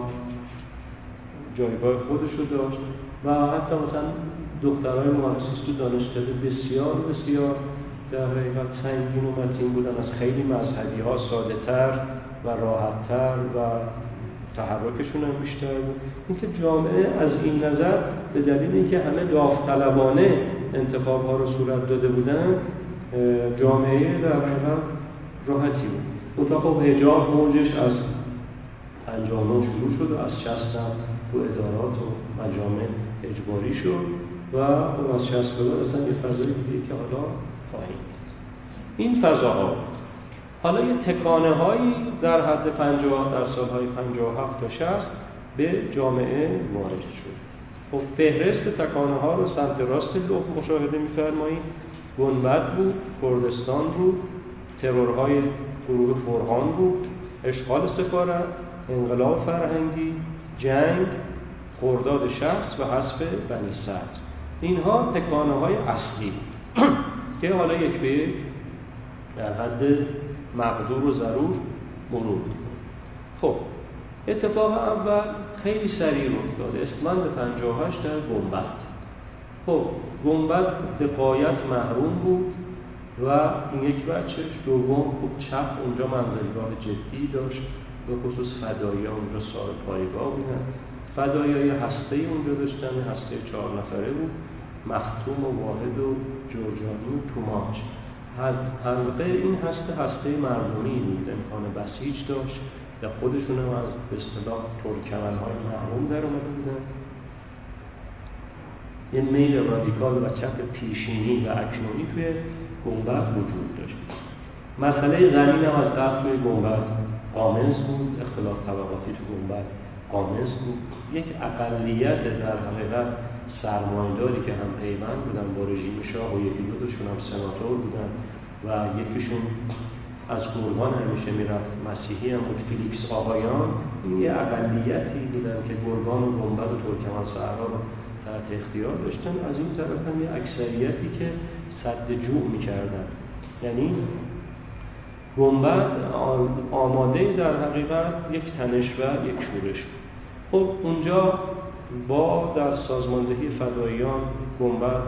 جایگاه خودش رو داشت و حتی مثلا دخترای مارکسیست و دانشکده بسیار بسیار در حقیقت سنگین و متین بودن، از خیلی مذهبی ها ساده تر و راحت تر و تحرکشون هم بیشتر بود. اینکه جامعه از این نظر به دلیل اینکه همه داوطلبانه انتخاب ها رو صورت داده بودن جامعه در حقیقت راحتی بود. اونطور خب حجاب موجش از پنجاه و نه شروع شد و از شصت هم تو ادارات و مجامع اجباری شد و خب از شصت به بعد اصلا یه فضای دیگه که حالا خواهیم این فضاها حالا یه تکانه هایی در حد پنجاه در سالهای پنجاه و هفت تا شصت به جامعه وارد شد. خب فهرست تکانه ها رو سمت راست لوح مشاهده می‌فرمایید. گنبد بود، کردستان بود، ترورهای گروه فرهان بود، اشغال سفارت، انقلاب فرهنگی، جنگ، خرداد شصت و حذف بنی صدر. اینها تکانه های اصلی که حالا یک به یک در حد مقدور و ضرور مرور می‌کنیم. خب اتفاق اول خیلی سریع رخ داد. اسفند پنجاه و هشت در گنبد. خب گنبد به غایت محروم بود و این یک بچهش. دوم خب چپ اونجا منزلگاه جدی داشت، به خصوص فدایی‌ها اونجا صاحب پایگاه بودن. فدایی‌های هسته‌ای اونجا داشتن، هسته چهار نفره بود، مختوم و واحد و جرجانی و توماچ. حلقه این هسته هسته مردمی بود، امکان بسیج داشت و خودشون هم از به اصطلاح ترکمن‌های محروم در اومده بودن. یه میل رادیکال و چپ پیشینی و اکنونی توی گنبد وجود داشت. مسئله زمین هم از قبل توی گنبد قامز بود، اختلاف طبقاتی توی گنبد قامز بود. یک اقلیت در حقیقت سرمایه‌داری که هم پیوند بودن با رژیم شاه و یکی دو تاشون هم سناتور بودن و یکیشون از گرگان همیشه میرفت، مسیحی هم بود، فیلیکس آقایان. این یه اقلیتی بودن که گرگان و گنبد و ترکمن صحرا رو تحت اختیار داشتن. از این طرف هم یه اکثریتی که سد جوع میکردن. یعنی گنبد آماده در حقیقت یک تنش و یک شورش. خب اونجا با در سازماندهی فداییان گنبد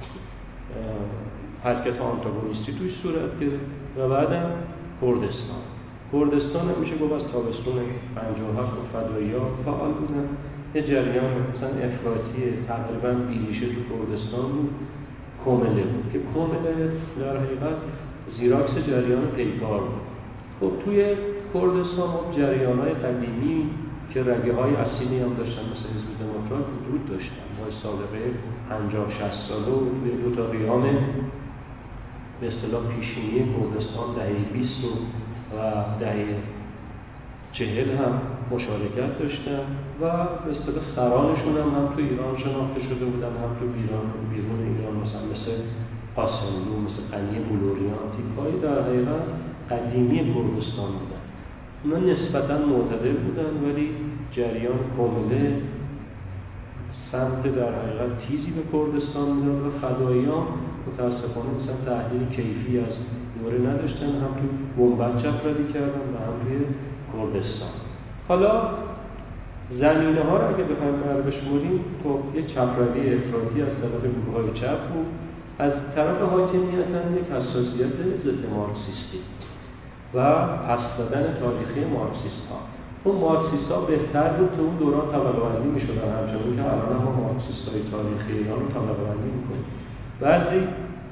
حرکت آنتاگونیستی توش صورت گرفت و بعدم کردستان. کردستان هم میشه گفت از تابستون پنجاه و هفت فداییان فعال بودن. یه جریان مثلا افراطی تقریبا بیریشه تو کردستان بود، کومله بود که کومله در حقیقت زیراکس جریان پیکار بود. خب توی کردستان خب جریان‌های قدیمی که رگه‌های اصیلی هم داشتن مثل حزب دموکرات وجود داشتن با سابقه پنجاه شصت ساله و توی دو تا قیام به اصطلاح پیشینی کردستان دهه بیست و دهه چهل هم مشارکت داشتن و به اصطلاح سرانشون هم هم تو ایران شناخته شده بودن هم تو ایران بیرون ایران، مثلا مثل پاسندو، مثل قلی بلوریان، تیپ‌های در حقیقت قدیمی کردستان بودن. اونا نسبتاً معتدل بودن ولی جریان کامله سمت در حقیقت تیزی به کردستان میداد و فدایی‌ها متاسفانه مثلا تحلیل کیفی از دوره نداشتن، هم تو گنبد چپ‌روی کردن و هم توی کردستان. حالا زمینه ها رو اگه بخوایم بر بشماریم، خب یک چپ‌روی افراطی از طرف گروه‌های چپ بود، از طرف حاکمیت هم یک حساسیت ضد مارکسیستی و پس دادن تاریخی مارکسیست ها. اون مارکسیست ها بهتر بود که اون دوران طبقه بندی می شدن، همچنان که الان ما مارکسیست های تاریخی ایران رو طبقه بندی می کنیم. بعضی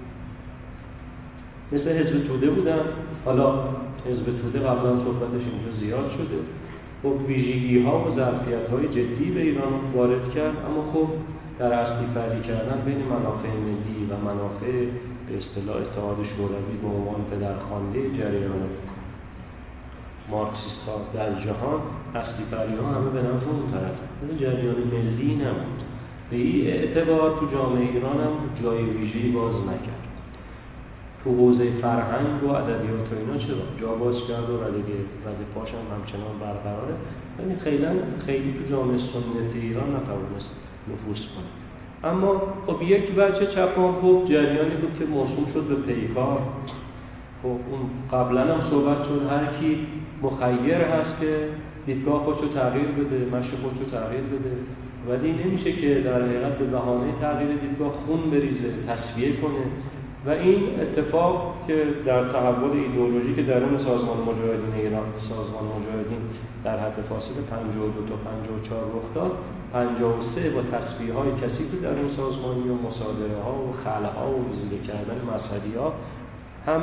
مثل حزب توده بودن، حالا حزب توده قبلا صحبتش اینجا زیاد شده، خب ویژگی ها و ظرفیت های جدی به ایران وارد کرد، اما خب در اصلی فرضی کردن بین منافع ملی و منافع به اصطلاح اتحاد شوروی به عنوان پدرخوانده جریان مارکسیست ها در جهان، اصلی فرضی ها همه به نفع اون طرف، جریان ملی نبود. به این اعتبار تو جامعه ایران هم جای ویژه‌ای باز نکرد. تو حوزه فرهنگ و ادبیات و اینا چرا جا باز کرد و ردیف رد پاش هم همچنان برقراره، یعنی خیلی خیلی تو جامعه سنتی ایران نتوانست نفوذ کنه. اما خب یک وجه چپان خب جریانی بود که موسوم شد به پیکار. خب اون قبلا هم صحبت شد هر کی مخیر هست که دیدگاه خودشو تغییر بده، مشی خودشو تغییر بده، ولی نمیشه که در حقیقت به بهانه تغییر دیدگاه خون بریزه، تصفیه کنه. و این اتفاق که در تحول ایدئولوژی که درون سازمان مجاهدین ایران، سازمان مجاهدین در حد فاصله پنجاه و دو تا پنجاه و چهار رخ داد، پنجاه و سه با تصفیه‌های کثیف در این سازمانی و مصادره‌ها و خلع‌ها و ویزیده کردن مذهبی‌ها هم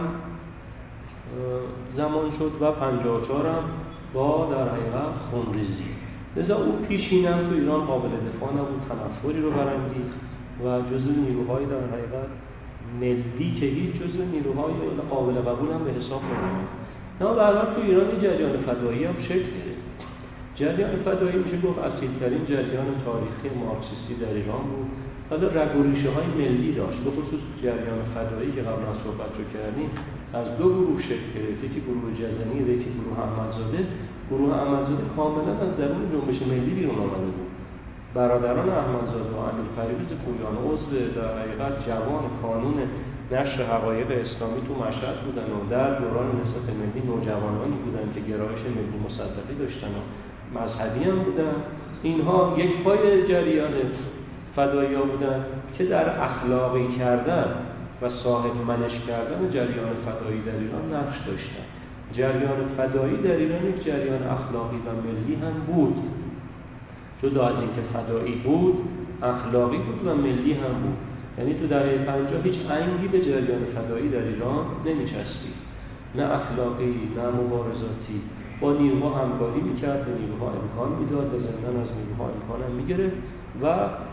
زمان شد و پنجاه و چهار هم با در حقیقت خونریزی. لذا اون پیشینم تو ایران قابل دفاع نبود، تنفری رو برانگیخت و جزو نیروهای در حقیقت ملی که هیچ جزو نیروهای قابل قبول هم به حساب نمیاد. اما به هر حال تو ایران جریان فدایی هم شکل گرفت. جریان فدایی میشه گفت اصیل‌ترین جریان تاریخی مارکسیستی در ایران بود. حالا رگ و ریشه‌های ملی داشت، به خصوص جریان فدایی که قبلا صحبت رو کردیم از دو گروه شکل گرفت، یکی گروه جزنی و یکی گروه احمدزاده. گروه احمدزاده کاملا از درون جنبش ملی بیرون آمده بود. برادران احمدزاده و امیر پریوز پویان عضو در حقیقت جوان کانون نشر حقایق اسلامی تو مشهد بودن و در دوران نهضت ملی نوجوانانی بودن که گرایش ملی مصدقی داشتن و مذهبی هم بودن. اینها یک پای جریان فدایی ها بودن که در اخلاقی کردن و صاحب منش کردن جریان فدایی در ایران نقش داشتن. جریان فدایی در ایران یک جریان اخلاقی و ملی هم بود. جدا از اینکه فدایی بود، اخلاقی بود و ملی هم بود. یعنی تو دهه پنجاه هیچ انگی به جریان فدایی در ایران نمیچسبید، نه اخلاقی نه مبارزاتی. با نیروها همکاری میکرد، به نیروها امکان میداد و ضمناً از نیروها امکان هم میگرفت و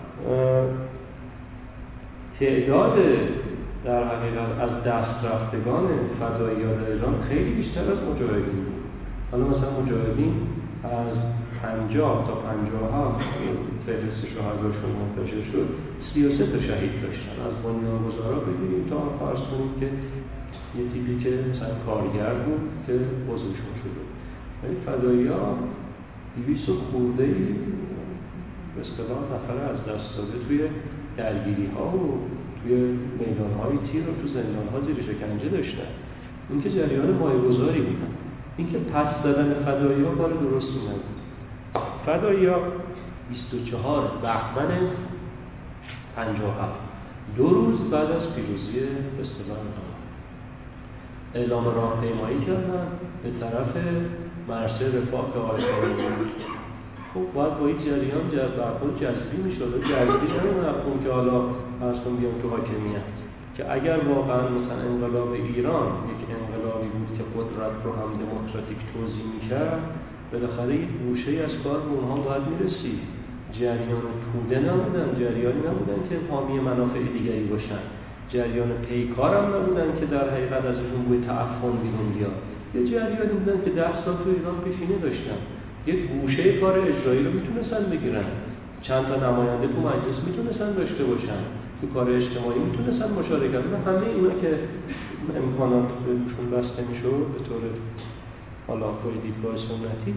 تعداد در حقیقت از دست رفتگان فدایی ها در ایران خیلی بیشتر از مجاهدین بود. حالا مثلا مجاهدین از پنجاه تا پنجاه ها فهرست شهداشون منتشر شد، سی و سه تا شهید داشتن. از بنیانگذارا بگیریم تا فرض کنیم که یه تیپی که مثلا کارگر بود که عضوشون شده. یعنی فدایی ها دویست و خورده ای به اصطلاح نفر از دست داده توی درگیری ها و توی میدان های تیر و تو زندان ها زیر شکنجه داشتن. این که جریان مایه‌گذاری بودن. این که پس دادن فدایی ها کار درستی نبود. فدایی ها بیست و چهار بهمن پنجاه و هفت، دو روز بعد از پیروزی به اصطلاح اعلام راهپیمایی کردن به طرف مرسه رفاه که آقای خامنه‌ای. خب باید با این جریان جذب برخورد جذبی میشد و جذبی نمی‌مفهوم که حالا فرض کن بیام تو حاکمیت. که اگر واقعا مثلا انقلاب ایران یک انقلابی بود که قدرت رو هم دموکراتیک توزیع می‌کرد، بالاخره یک گوشه‌ای از کار به اونها باید می‌رسید. جریان توده نبودن، جریانی نبودن که حامی منافع دیگری باشن، جریان پیکار هم نبودن که در حقیقت ازشون بوی تعفن بیرون بیاد. یه جریانی بودن که ده سال تو ایران پیشینه داشتن، یک گوشه کار اجرایی رو میتونستن بگیرن، چند تا نماینده تو مجلس میتونستن داشته باشن، تو کار اجتماعی میتونستن مشارکت کنن. همه اینا که امکانات بهشون بسته میشد به طور حالا با دیدگاه سنتی،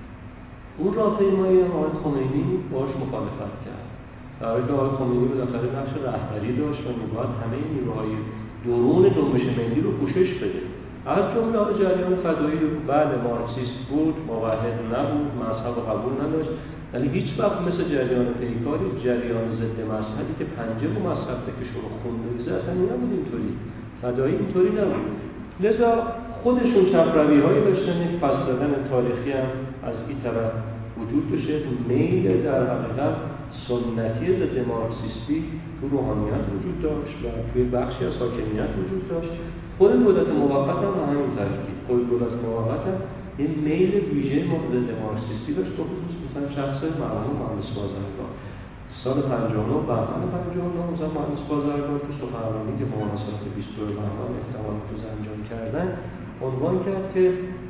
اون راهپیمایی آقای خمینی باهاش مخالفت کرد. در حالی که آقای خمینی بالاخره نقش رهبری داشت و می‌باید همه نیروهای درون جنبش ملی رو پوشش بده. از جمله جریان فدایی بله مارکسیست بود، موحد نبود، مذهب قبول نداشت، ولی هیچ وقت مثل جریان پیکاری، جریان ضد مذهبی که پنجه و مذهب بکشه و خون بریزه اصلا نبود. اینطوری فدایی اینطوری نبود. لذا خودشون چپ‌روی‌هایی داشتن، یک پس زدن تاریخی هم از این طرف وجود داشته، میل در حقیقت سنتی ضد مارکسیستی تو روحانیت وجود داشت و توی بخشی از حاکمیت وجود داشت. خود دولت موقت هم به همین ترتیب، خود دولت موقت هم یه میل ویژه ضد مارکسیستی داشت، به خصوص مثلا شخص مرحوم مهندس بازرگان. سال پنجاه و نه بهمن پنجاه و نه مثلا مهندس بازرگان تو سخنرانی که مناسبت بیست و دو بهمن احتمال روز انجام کردن عنوان کرد که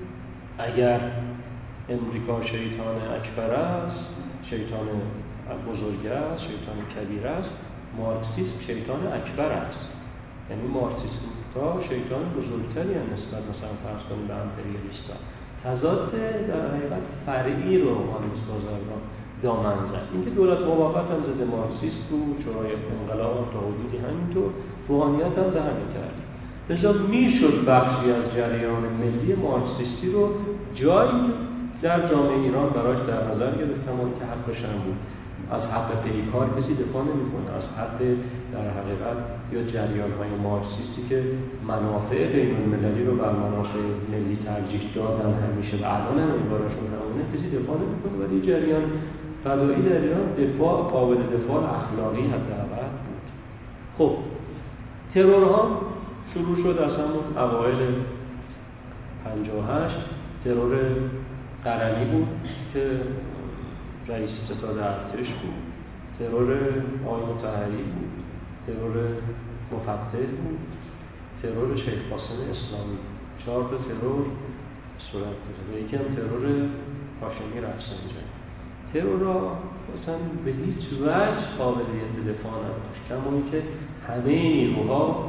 اگر امریکا شیطان اکبر است، شیطان بزرگ است، شیطان کبیر است، مارکسیسم شیطان اکبر است. یعنی مارکسیسم تا شیطان بزرگتری هم نسبت مثلا فرض کنیم به امپریالیست‌ها. تضاد در حقیقت فرعی رو مهندس بازرگان دامن زد. اینکه دولت موقت هم ضد مارکسیست بود، شورای انقلاب تا حدودی همینطور، روحانیت هم به همین ترتیب. لذا میشد بخشی از جریان ملی مارکسیستی رو جایی در جامعه ایران براش در نظر گرفتم که حقش هم بود. از حق پیکار کسی دفاع نمی‌کنه، از حق در حقیقت یا جریان‌های مارکسیستی که منافع بین‌المللی رو بر منافع ملی ترجیح دادن همیشه و الان هم عبارشون همونه، کسی دفاع نمی‌کنه. ولی جریان فدایی در ایران دفاع قابل دفاع اخلاقی حداقل بود. خب ترورها شروع شد از همون اوایل پنجاه و هشت. ترور قرنی بود که رئیس ستاد ارتش بود، ترور آقای مطهری بود، ترور مفتح بود، ترور شیخ قاسم اسلامی. چهار تا ترور صورت گرفت و یکی هم ترور هاشمی رفسنجانی. ترورها مثلا به هیچ وجه قابلیت دفاع نداشت، کما اینکه همه نیروها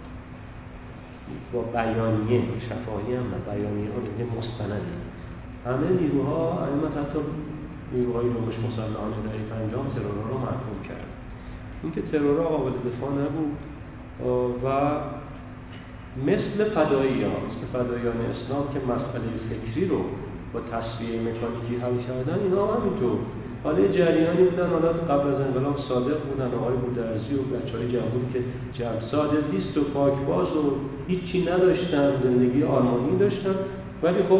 با بیانیه شفاهی هم نه، بیانیه ها دیگه مستندی، همه نیروها اما حتی نیروهای جنبش مسلحانه دهه پنجاه ترورها رو محکوم کرد. اینکه ترورها قابل دفاع نبود و مثل فداییان، مثل فداییان اسلام که مسئله فکری رو با تصفیه مکانیکی حل کردن، اینا هم همینطور. حالا جریانی بودن، حالا قبل از انقلاب صادق بودن، آقای بودرزی و بچه‌های جوانی که جمع صادقیست و پاکباز و هیچی نداشتن، زندگی آرمانی داشتن، ولی خب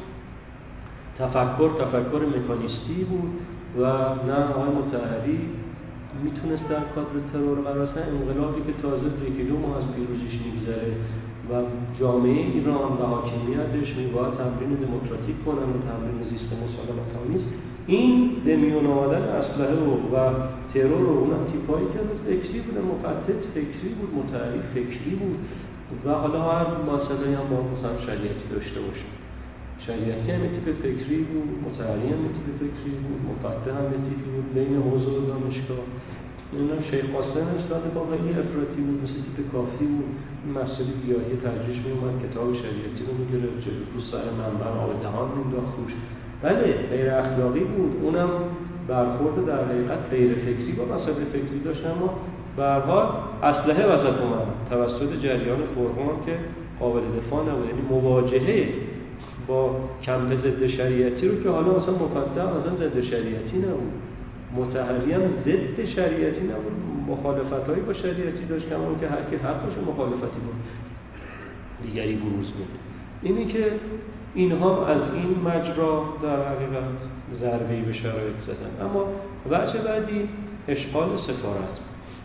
تفکر تفکر مکانیستی بود و نه آقای مطهری میتونست در کادر ترور قرار گرفت. انقلابی که تازه یکی دو ماه از پیروزیش میگذره و جامعه ایران و حاکمیتش میباید تمرین دموکراتیک کنن و تمرین زیست مسالمت‌آمیز، این به میون آمدن اسلحه و ترور و اون تیپایی که فکری بود، مفتت فکری بود، مطهری فکری بود و حالا هر مسئله هم با مثلا شریعتی داشته باشه. شریعتی هم تیپ فکری بود، مطهری هم تیپ فکری بود، مفتح هم تیپی بود، بین حوزه و دانشگاه. اینم شیخ قاسم استاد با خیلی افراطی بود، مثل تیپ کافی بود. این مسئله گیاهی ترجیح می‌اومد کتاب شریعتی رو می‌گرفت جلو رو سر منبر آب دهان می‌انداخت روش. بله غیر اخلاقی بود، اونم برخورد در حقیقت غیر فکری با مسئله فکری داشت، اما به هر حال اسلحه وسط اومد توسط جریان فرمان که قابل دفاع نبود. یعنی مواجهه با کمپ ضد شریعتی رو که حالا مثلا مفتح مثلا ضد شریعتی نبود، مطهری هم ضد شریعتی نبود، مخالفت‌هایی با شریعتی داشت، کما اینکه هر کی حقش مخالفتی بود دیگری بروز می‌داد. اینی که اینها از این مجرا در حقیقت ضربه‌ای به شرایط زدن. اما وجه بعدی اشغال سفارت.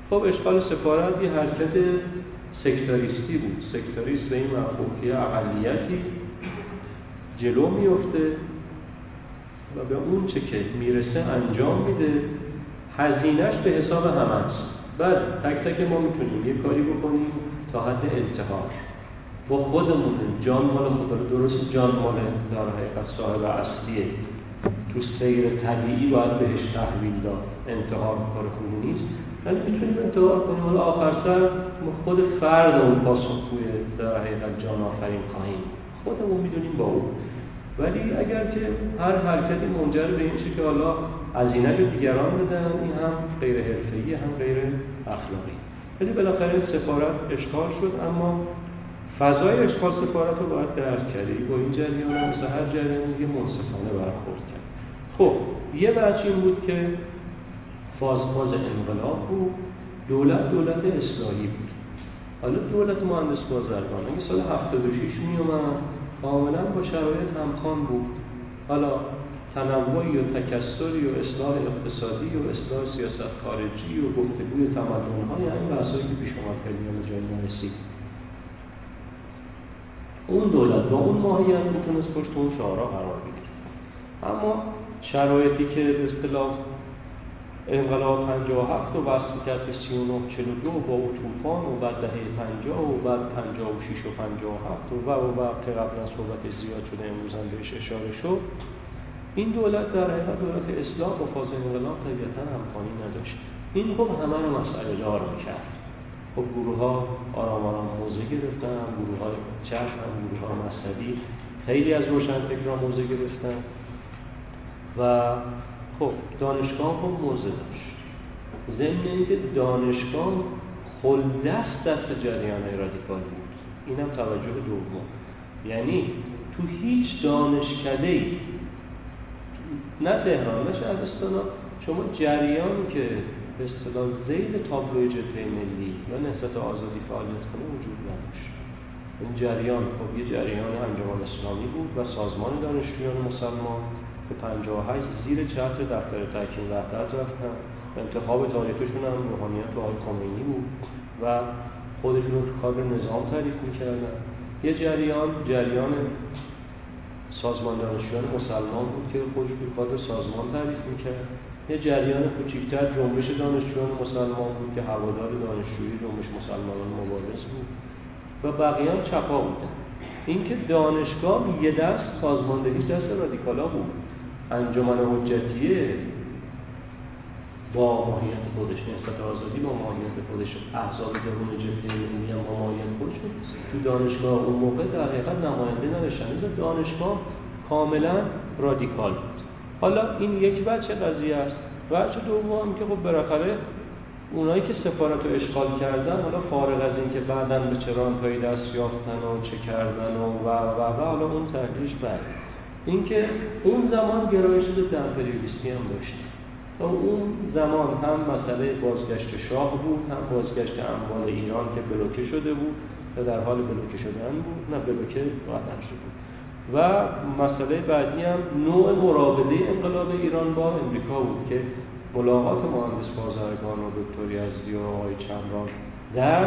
خب اشغال سفارت یه حرکت سکتاریستی بود. سکتاریست به این مفهوم که اقلیتی جلو میفته و به اون چه که میرسه انجام میده، هزینهش به حساب همه است. بله تک تک ما میتونیم یه کاری بکنیم تا حد انتحار با خودمون، جان مال خدا، درست جان مال در حقیقت صاحب اصلیه، تو سیر طبیعی باید بهش تحویل داد، انتحار کار خوبی نیست، ولی میتونیم انتحار کنیم، حالا آخر سر خود فرد اون پاسخگوی در حقیقت جان آفرین خواهیم، خودمون میدونیم با اون. ولی اگر که هر حرکتی منجر به این شه که حالا هزینه رو دیگران بدن، این هم غیر حرفه‌ای هم غیر اخلاقی. ولی بالاخره سفارت اشغال شد، اما فضای اشغال سفارت رو باید درک کردی. با این جریان هم مثل هر جریان دیگه منصفانه برخورد کرد. خب یه بچه این بود که فاز فاز انقلاب بود، دولت دولت اصلاحی بود. حالا دولت مهندس بازرگان اگه سال هفتاد و شش می اومد کاملا با شرایط همخوان بود. حالا تنوعی و تکثری و اصلاح اقتصادی و اصلاح سیاست خارجی و گفتگوی تمدن‌های این بحثایی که پیش اومد خیلی به جایی نرسید. اون دولت با اون ماهیت میتونست پشت اون شعارها قرار بگیره. اما شرایطی که به اصطلاح انقلاب پنجاه و هفت رو وصل کرد به سی و نه چهل و دو با اون طوفان و بعد دهه پنجاه و بعد پنجاه و شش و پنجاه و هفت و و و و که قبلا صحبت زیاد شده امروز هم بهش اشاره شد، این دولت در حقیقت دولت اصلاح با فاز انقلاب طبیعتاً همخوانی نداشت. این خب همه رو مسئله دار می‌کرد. خب گروه‌ها آرام آرام موضع گرفتن، گروه‌های چشم، گروه‌ها مذهبی، خیلی از روشنفکران موضع گرفتن و خب دانشگاه هم موضع داشت. ضمن اینکه دانشگاه خل دست دست جریان رادیکال بود. اینم توجه دوم. یعنی تو هیچ دانشکده‌ای نه تهران نه شهرستان شما جریانی که به اصطلاح ذیل تابلوی جبهه ملی یا نهضت آزادی فعالیت کنه وجود نداشت. این جریان خب یه جریان انجمن اسلامی بود و سازمان دانشجویان مسلمان که پنجاه و هشت زیر چتر دفتر تحکیم وحدت رفتن. انتخاب تاریخشون هم روحانیت و آقای خمینی بود و خودشون رو تو کادر نظام تعریف می‌کردن. یه جریان جریان سازمان دانشجویان مسلمان بود که خودش رو کادر سازمان تعریف می‌کرد. یه جریان کوچکتر جنبش دانشجویان مسلمان بود که هوادار دانشجویی جنبش مسلمانان مبارز بود و بقیه هم چپا بودن. اینکه دانشگاه یه دست سازماندهی دست رادیکالا بود. انجمن حجتیه با ماهیت خودش، نهضت آزادی با ماهیت خودش، احزاب درون جبهه ملی هم با ماهیت خودش تو دانشگاه اون موقع در حقیقت نماینده نداشتن. دانشگاه کاملا رادیکال بود. حالا این یک بچه قضیه است. بچه دوم که خب بالاخره اونایی که سفارت رو اشغال کردن، حالا فارغ از این که بعداً به چه راه‌هایی دست یافتن و چه کردن و و و و حالا اون تحلیلش بعد اینکه اون زمان گرایش ضد امپریالیستی هم داشت. و اون زمان هم مسئله بازگشت شاه بود، هم بازگشت اموال ایران که بلوکه شده بود و در حال بلوکه شدن بود، نه بلوکه قطعا شده بود. و مسئله بعدی هم نوع مراوده انقلاب ایران با امریکا بود که ملاقات مهندس بازرگان و دکتر یزدی و آقای چمران در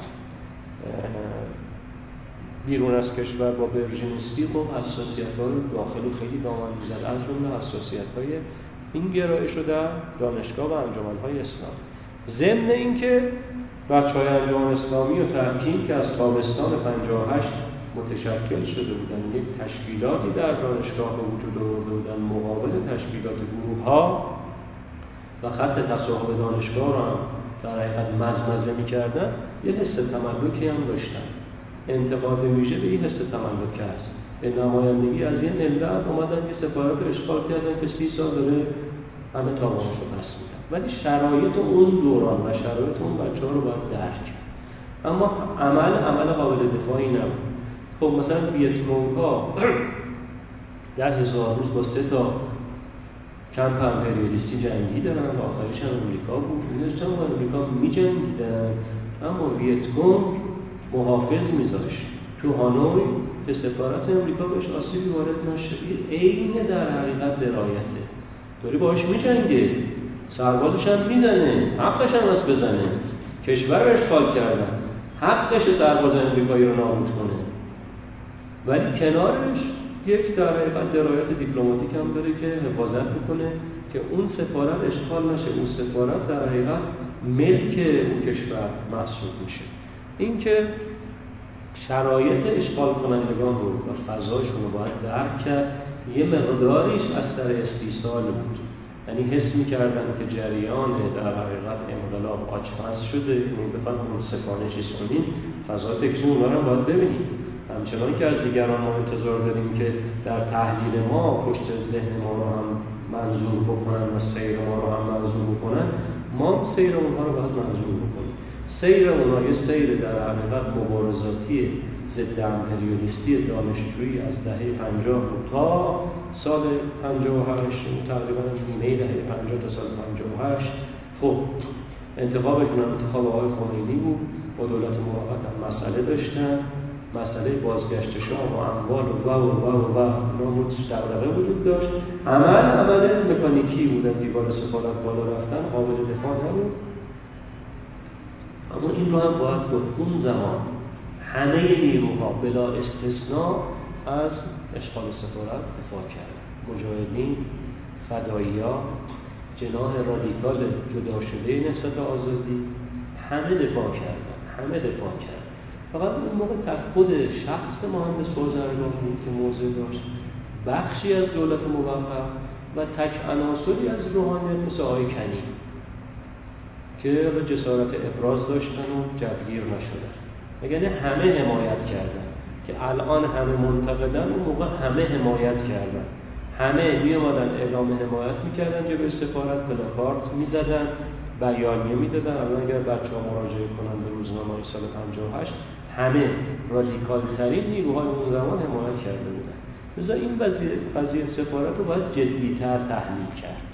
بیرون از کشور با برژینسکی خب حساسیت‌های داخلی خیلی دامن می‌زد، از جمله حساسیت‌های این گرایش رو در دانشگاه و انجمن‌های اسلام. ضمن اینکه بچه‌های انجمن اسلامی و تحکیم که از تابستان پنجاه و هشت متشکل شده بودن، یک تشکیلاتی در دانشگاه به وجود آورده بودن مقابل تشکیلات گروه‌ها و خط تصاحب دانشگاه را هم در حقیقت مزمزه می‌کردن، یه حس تملکی هم داشتن. انتقاد ویژه به این حس تملک است. به نمایندگی از این ملت اومدن که سفارت رو اشغال کردن که سی سال داره همه تاوانش رو بس میدن. ولی شرایط اون دوران و شرایط اون بچه‌ها رو باید درک کرد. اما عمل عمل قابل دفاعی نبود. خب مثلا ویتنام‌ها در هزار روز با سه تا کمپ امپریالیستی جنگی دارن و آخرش هم امریکا بود. اینجا هم امریکا می جنگیدن، اما ویتکونگ محافظ میذاشت تو هانوی که سفارت امریکا بهش آسیبی وارد نشه. عین در حقیقت درایته، داری باهاش میجنگه، سربازش هم میزنه، حقش هم هست بزنه، کشور رو اشغال کردن، حقش سرباز امریکایی رو نابود کنه، ولی کنارش یک در حقیقت درایت دیپلماتیک هم داره که حفاظت میکنه که اون سفارت اشغال نشه، اون سفارت در حقیقت ملک اون کشور محسوب میشه. این که شرایط اشغال کنندگان رو و فضایشون رو باید درک کرد. یه مقداریش از سر استیصال بود، یعنی حس میکردن که جریان در حقیقت انقلاب آچمز شده، یعنی بخواد اون سفارشی سنین فضای فکری اونا رو باید ببینیم. همچنان که از دیگران ما انتظار داریم که در تحلیل ما پشت ذهن ما رو هم منظور بکنن و سیر ما رو هم منظور بکنن، ما سیر اونها رو باید منظور بکنیم. سیر اونها یه سیر در حقیقت مبارزاتی ضد امپریالیستی دانشجویی از دهه پنجاه تا سال پنجاه و هشت، تقریبا نیمه دهه پنجاه تا سال پنجاه و هشت. خب انتخابشون هم انتخاب آقای خمینی بود، با دولت موقت هم مسئله داشتن، مسئله بازگشت شاه و اموال و و و و و ناموت دغدغه وجود داشت. عمل عمل مکانیکی بود، از دیوار سفارت بالا رفتن قابل دفاع نبود. اما این رو هم باید گفت اون زمان همه نیروها بلا استثناء از اشغال سفارت دفاع کرد. مجاهدین، فدایی‌ها، جناح رادیکال جدا شده نسبت آزادی، همه دفاع کردن، همه دفاع کردن. فقط اون موقع خود شخص مهندس بازرگان بود که موضع داشت، بخشی از دولت موقت و تک عناصری از روحانیت مثل آقای کنی که جسارت ابراز داشتن و جوگیر نشدن. یعنی همه حمایت کردن که الان همه منتقدن، اون موقع همه حمایت کردن. همه می اومدن اعلام حمایت میکردن، جلوی سفارت پلاکارد میزدن، بیانیه میدادن. الان اگر بچه‌ها مراجعه کنن به روزنامه سال پنجاه و هشت، همه رادیکال ترین نیروهای اون زمان حمایت کرده بودن. لذا این قضیه قضیه سفارت رو باید جدی‌تر تحلیل کرد.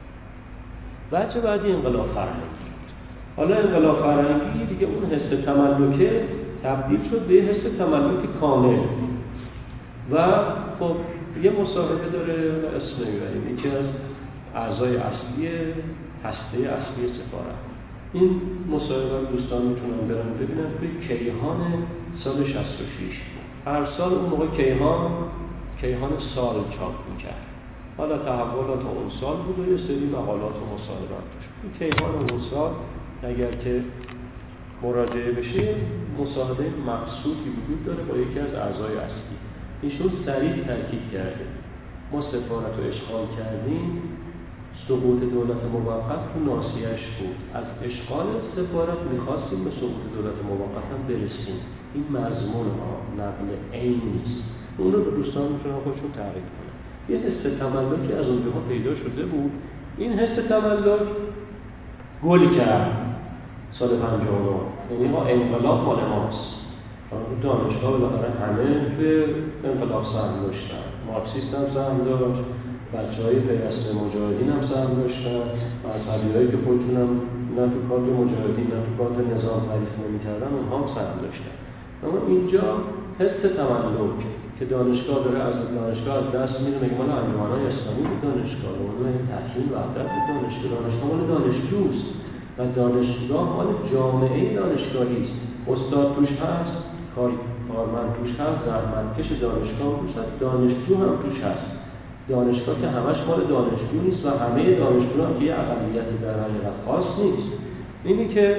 بچه بعدی انقلاب فرهنگی. حالا انقلاب فرهنگی دیگه اون حس تملکه تبدیل شد به حس تملک کامل و خب یه مصاحبه داره و اسم میبریم، یکی از اعضای اصلی هسته اصلی سفارت. این مصاحبه دوستان میتونن برن ببینن توی کیهان سال شصت و شش. هر سال اون موقع کیهان کیهان سال چاپ میکرد. حالا تحولات اون سال بود و یه سری مقالات و مصاحبات داشت. این کیهان اون سال اگر که مراجعه بشه مصاحبه مقصودی وجود داره با یکی از اعضای اصلی. ایشون سریع تاکید کرده ما سفارت رو اشغال کردیم، سقوط دولت موقت تو ناصیه‌اش بود، از اشغال سفارت میخواستیم به سقوط دولت موقت هم برسیم. این مضمون ها نقل عین نیست. اون رو به دوستان میتونن خودشون تعریف کنن. یه حس تملکی از اونجاها پیدا شده بود. این حس تملک گل کرد سال پنجاه و نه، یعنی ما انقلاب مال ماست. دانشگاه بالاخره همه به انقلاب سهم داشتن، مارکسیست هم سهم داشت، بچه‌های پیوسته مجاهدین هم سهم داشتن، مذهبی‌هایی که خودشون هم نه تو کار مجاهدین نه تو کار نظام تعریف نمی‌کردن اونها هم سهم داشتن. اما اینجا حس تملک که دانشگاه داره از دانشگاه از دست میره، میگه مال انجمن‌های اسلامی بود دانشگاه، اون تحکیم وحدت بود دانشگاه، دانشگاه مال دانشجوست و دانشگاه مال جامعه دانشگاهی است. استاد توش هست، کارمند توش هست، زحمتکش دانشگاه توش هست، دانشجو هم توش هست. دانشگاه که همش مال دانشجو نیست و همه دانشجو هم یه اقلیت در حقیقت خاص نیست. اینی که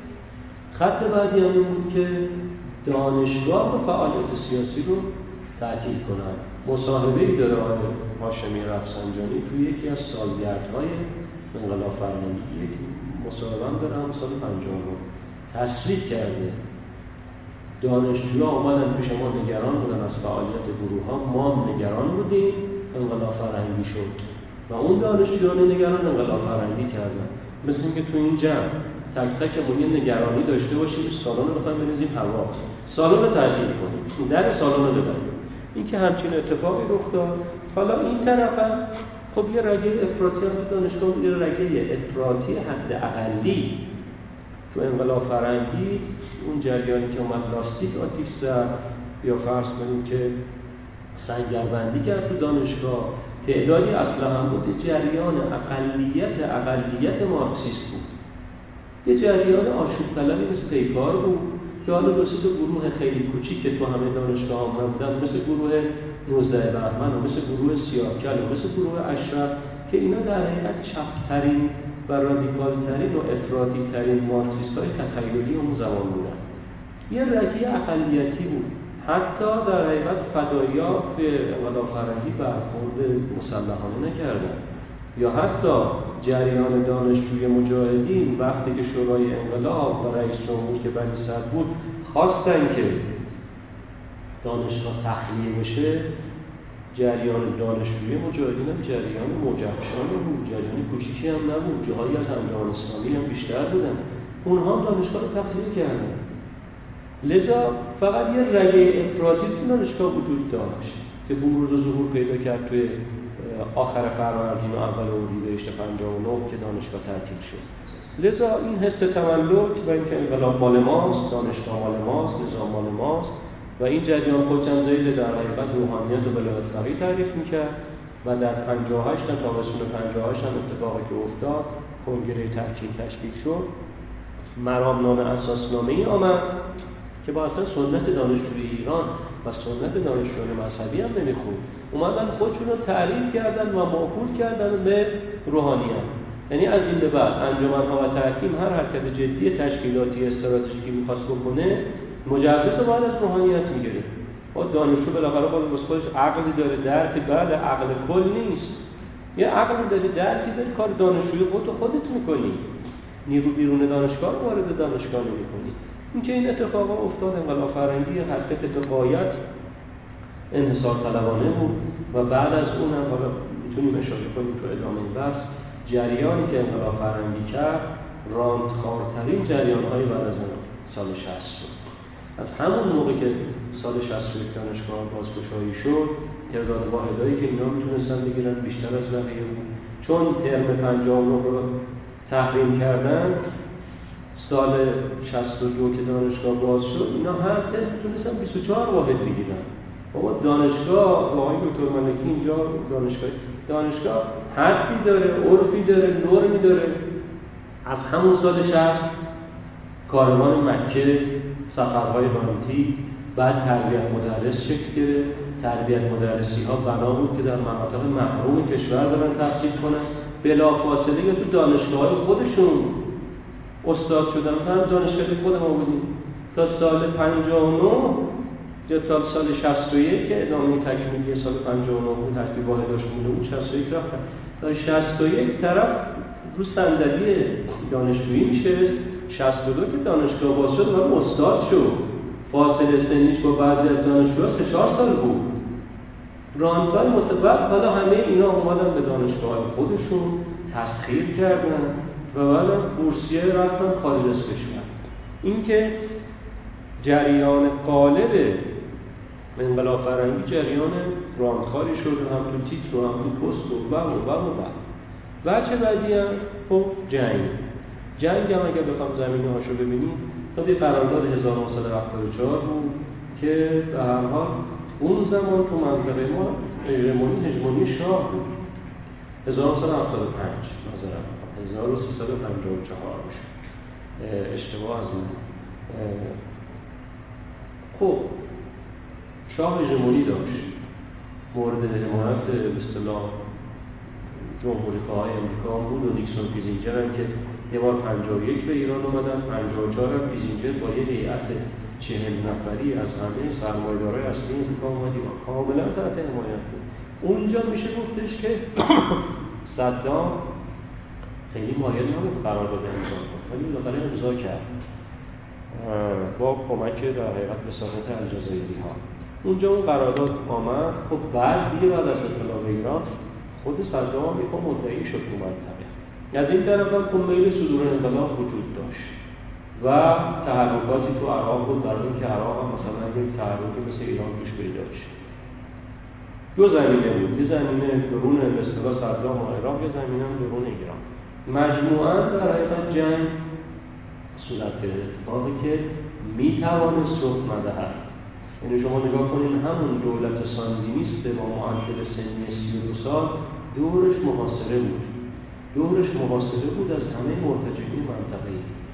خط بعدی هم این که دانشگاه و فعالیت سیاسی رو تأکید کنن. مصاحبه‌ای داره آقای هاشمی رفسنجانی توی یکی از سالگردهای انقلاب فرهنگی، یک مصاحبه هم داره هم سال پنجاه و نه تصریح کرده دانشجوها اومدن پیش ما نگران بودن از فعالیت گروه ها، ما نگران بودیم، انقلاب فرهنگی شد و اون دانشجوها نگران انقلاب فرهنگی کردن. مثل اینکه تو این جمع تک تکمون یه نگرانی داشته باشیم، سالن رو بخوایم بریزیم هوا، سالن رو تعطیل کنیم، در سالن رو ببریم. این که همچین اتفاقی رخ داد. حالا این طرف هم خب یه رگه افراطی هم دانشگاه، یه رگه افراطی حد اقلی تو انقلاب فرهنگی، اون جریانی که اومد لاستیک آتیش زد یا فرض کنیم که سنگربندی کرد تو دانشگاه، تعدادی اصلا هم بود جریان اقلیت اقلیت مارکسیست بود. یه جریان آشوب طلبی مثل پیکار بود که حالا دو سه تا گروه خیلی کوچیک که تو همه دانشگاه هم نبودن، مثل گروه نوزده بهمن و مثل گروه سیاه‌کل و مثل گروه اشرف که اینا در حقیقت چپ‌ترین و رادیکال‌ترین و افراطی‌ترین مارکسیست‌های تخیلی اون زمان بودن. یه رگه اقلیتی بود. حتی در حقیقت فدایی‌ها به انقلاب فرهنگی برخورد مسلحانه نکردن. یا حتی جریان دانشجوی مجاهدین وقتی که شورای انقلاب و رئیس جمهور که بنی صدر بود خواستن که دانشگاه تخلیه بشه، جریان دانشجوی مجاهدین هم جریان موجبشانه بود، جریان کوچیکی هم نبود، جاهایی از همجهان اسلامی هم بیشتر بودن، اونها هم دانشگاه رو تخلیه کردن. لذا فقط یه رگه افراطی تو دانشگاه وجود داشت که بروز و ظهور پیدا کرد توی آخر فروردین و اول اردیبهشت پنجاه و نه که دانشگاه تعطیل شد. لذا این حس تملک و اینکه انقلاب مال ماست، دانشگاه مال ماست، نظام مال ماست و این جریان خودم زیل در حقیقت روحانیت و ولایت فقیه تعریف میکرد و در پنجاه و هشت تا تابستون پنجاه و هشت هم اتفاقی که افتاد، کنگره تحکیم تشکیل شد، مرامنامه اساسنامه‌ای آمد که با اصلا سنت دانشجوی ایران و سنت دانشجویان مذهبی هم نمیخوند. اومدن خودشون رو تعریف کردن و موکول کردن به روحانیت. یعنی از این به بعد انجمن‌ها و تحکیم هر حرکت جدی تشکیلاتی استراتژیکی می‌خواست بکنه، مجوز رو باید از روحانیت می‌گرفت. با دانشجو بالاخره با خودش عقلی داره، درکی بعد عقل کل نیست. یه عقلی داری، درکی داری، کار دانشجوی خودت خودت می‌کنی. نیرو بیرون دانشگاه رو وارد دانشگاه نمی‌کنی. اینکه این اتفاقا افتاد، انقلاب فرهنگی حرکت به غایت انحصار طلبانه بود و بعد از اون هم حالا میتونیم اشاره کنیم تو ادامه بحث، جریانی که انقلاب فرهنگی کرد راندخوارترین جریان‌های بعد از سال شصت شد. از همون موقع که سال شصت و یک دانشگاه بازگشایی شد، تعداد واحدایی که اینا میتونستن بگیرن بیشتر از بقیه بود. چون ترم پنجاه و نه رو تحریم کردن، سال شصت و دو که دانشگاه باز شد، اینا هر ترم میتونستن بیست و چهار واحد بگیرن. بابا دانشگاه با آقای دکتر ملکی اینجا دانشگاه دانشگاه حدی داره، عرفی داره، نرمی داره. از همون سال شصت کاروان مکه، سفرهای رانتی، بعد تربیت مدرس شکل گرفت. تربیت مدرسی ها بنا بود که در مناطق محروم کشور دارن تحصیل کنن، بلافاصله یا تو دانشگاه خودشون استاد شدن. هم دانشگاه خود ما بودیم تا سال پنجاه و نه یا تا سال شصت و یک که ادامه تکمیلی سال پنجاه و نه بود، ترتیب واحداش مونده بود، شصت و یک رفتن. تا شصت و یک طرف رو صندلی دانشجویی میشه، شصت و دو که دانشگاه باز شد و استاد شد. فاصله سنیش با بعضی از دانشجوها سه چهار سال بود. راندهای متوقع حالا همه اینا اومدن به دانشگاه خودشون تسخیر کردن و بعدم بورسیه رفتن خارج از کشور. این که جریان قالب انقلاب فرهنگی جریان راندخاری شد، هم تو تیتر و هم تو پست و و و و و بچه بعدی هم خب جنگ جنگ هم اگر بخوام زمینه هاشو ببینیم، تا یه قرارداد هزار و نهصد و هفتاد و چهار بود که به هر حال اون زمان تو منطقه ما هژمونی هژمونی شاه بود. هزار و نهصد و هفتاد و پنج نظرم هزار و سیصد و پنجاه و چهار میشه، اشتباه از من. خب شاه هژمونی داشت، مورد حمایت به اصطلاح جمهوری خواهای امریکا بود و نیکسون کیسینجر هم که یه بار پنجاه و یک به ایران اومدن، پنجاه و چهار هم کیسینجر با یه هیئت چهل نفری از همه سرمایه‌دارای اصلی امریکا اومدی و کاملا تحت حمایت بود. اونجا میشه گفتش که صدام خیلی مایل نبود قرارداد امضا کنه، ولی بالاخره امضا کرد با کمک در حقیقت وساطت الجزایری‌ها. اونجا اون قرارداد آمد. خب بعد دیگه بعد از انقلاب ایران خود صدام هم یکم مدعی شد تو منطقه. از این طرف هم خب میل صدور انقلاب وجود داشت و تحرکاتی تو عراق بود برای اینکه عراق هم مثلا یک تحرکی مثل ایران توش پیدا بشه. دو زمینه بود، یه زمینه درون به اصطلاح صدام و عراق، یه زمینه هم درون ایران. مجموعاً در حقیقت جنگ صورت گرفت، اتفاقی که میتوانست رخ ندهد. یعنی شما نگاه کنین همون دولت ساندینیست با معدل سنی سی و دو سال دورش محاصره بود. دورش محاصره بود از همه مرتجعین منطقه‌ای.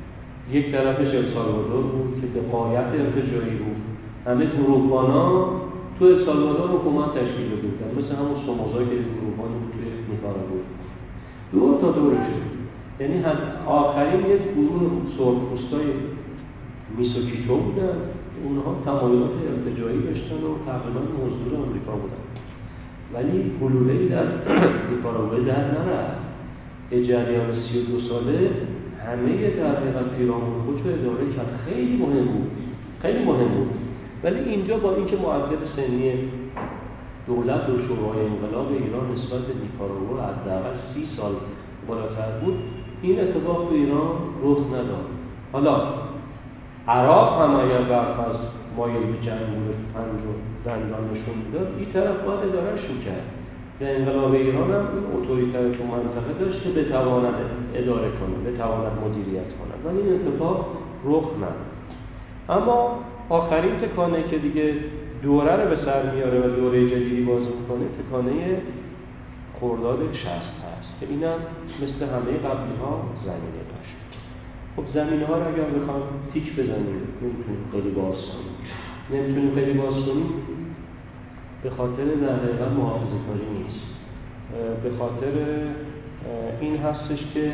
یک طرفش السالوادور بود که به غایت ارتجاعی بود. همه گروهبانا تو السالوادور حکومت تشکیل دادن، مثل همون سوموزا که گروهبانی بود توی نیکاراگوئه. دور تا دورش، یعنی آخرین یک گروه سرخپوستای میسوکیتو بودن، اونها تمایلات ارتجاعی داشتن و تقریبا مزدور آمریکا بودن، ولی گلوله‌ای در نیکاراگوئه در نرفت. به جریان سی و دو ساله همه در حقیقت پیرامون خودش رو اداره کرد. خیلی مهم بود، خیلی مهم بود. ولی اینجا با اینکه معدل سنی دولت و شورای انقلاب ایران نسبت به نیکاراگوئه حداقل سی سال بالاتر بود، این اتفاق تو ایران رخ نداد. حالا عراق هم اگر برفض مایل به جنگ بود، پنج و دندان نشون میداد، این طرف باید ادارهش میکرد. به انقلاب ایران هم این اتوریتر تو منطقه داشت که بتواند اداره کنه، بتواند مدیریت کنه، ولی این اتفاق رخ نداد. اما آخرین تکانه که دیگه دوره رو به سر میاره و دوره جدیدی باز میکنه، تکانه خرداد شصت هست که اینم مثل همه قبلی ها زمینه داشت. خب زمینه ها رو اگر بخوام تیک بزنیم نمیتونیم خیلی باز کنیم، نمیتونیم خیلی باز کنیم به خاطر در حقیقت محافظه‌کاری نیست، به خاطر این هستش که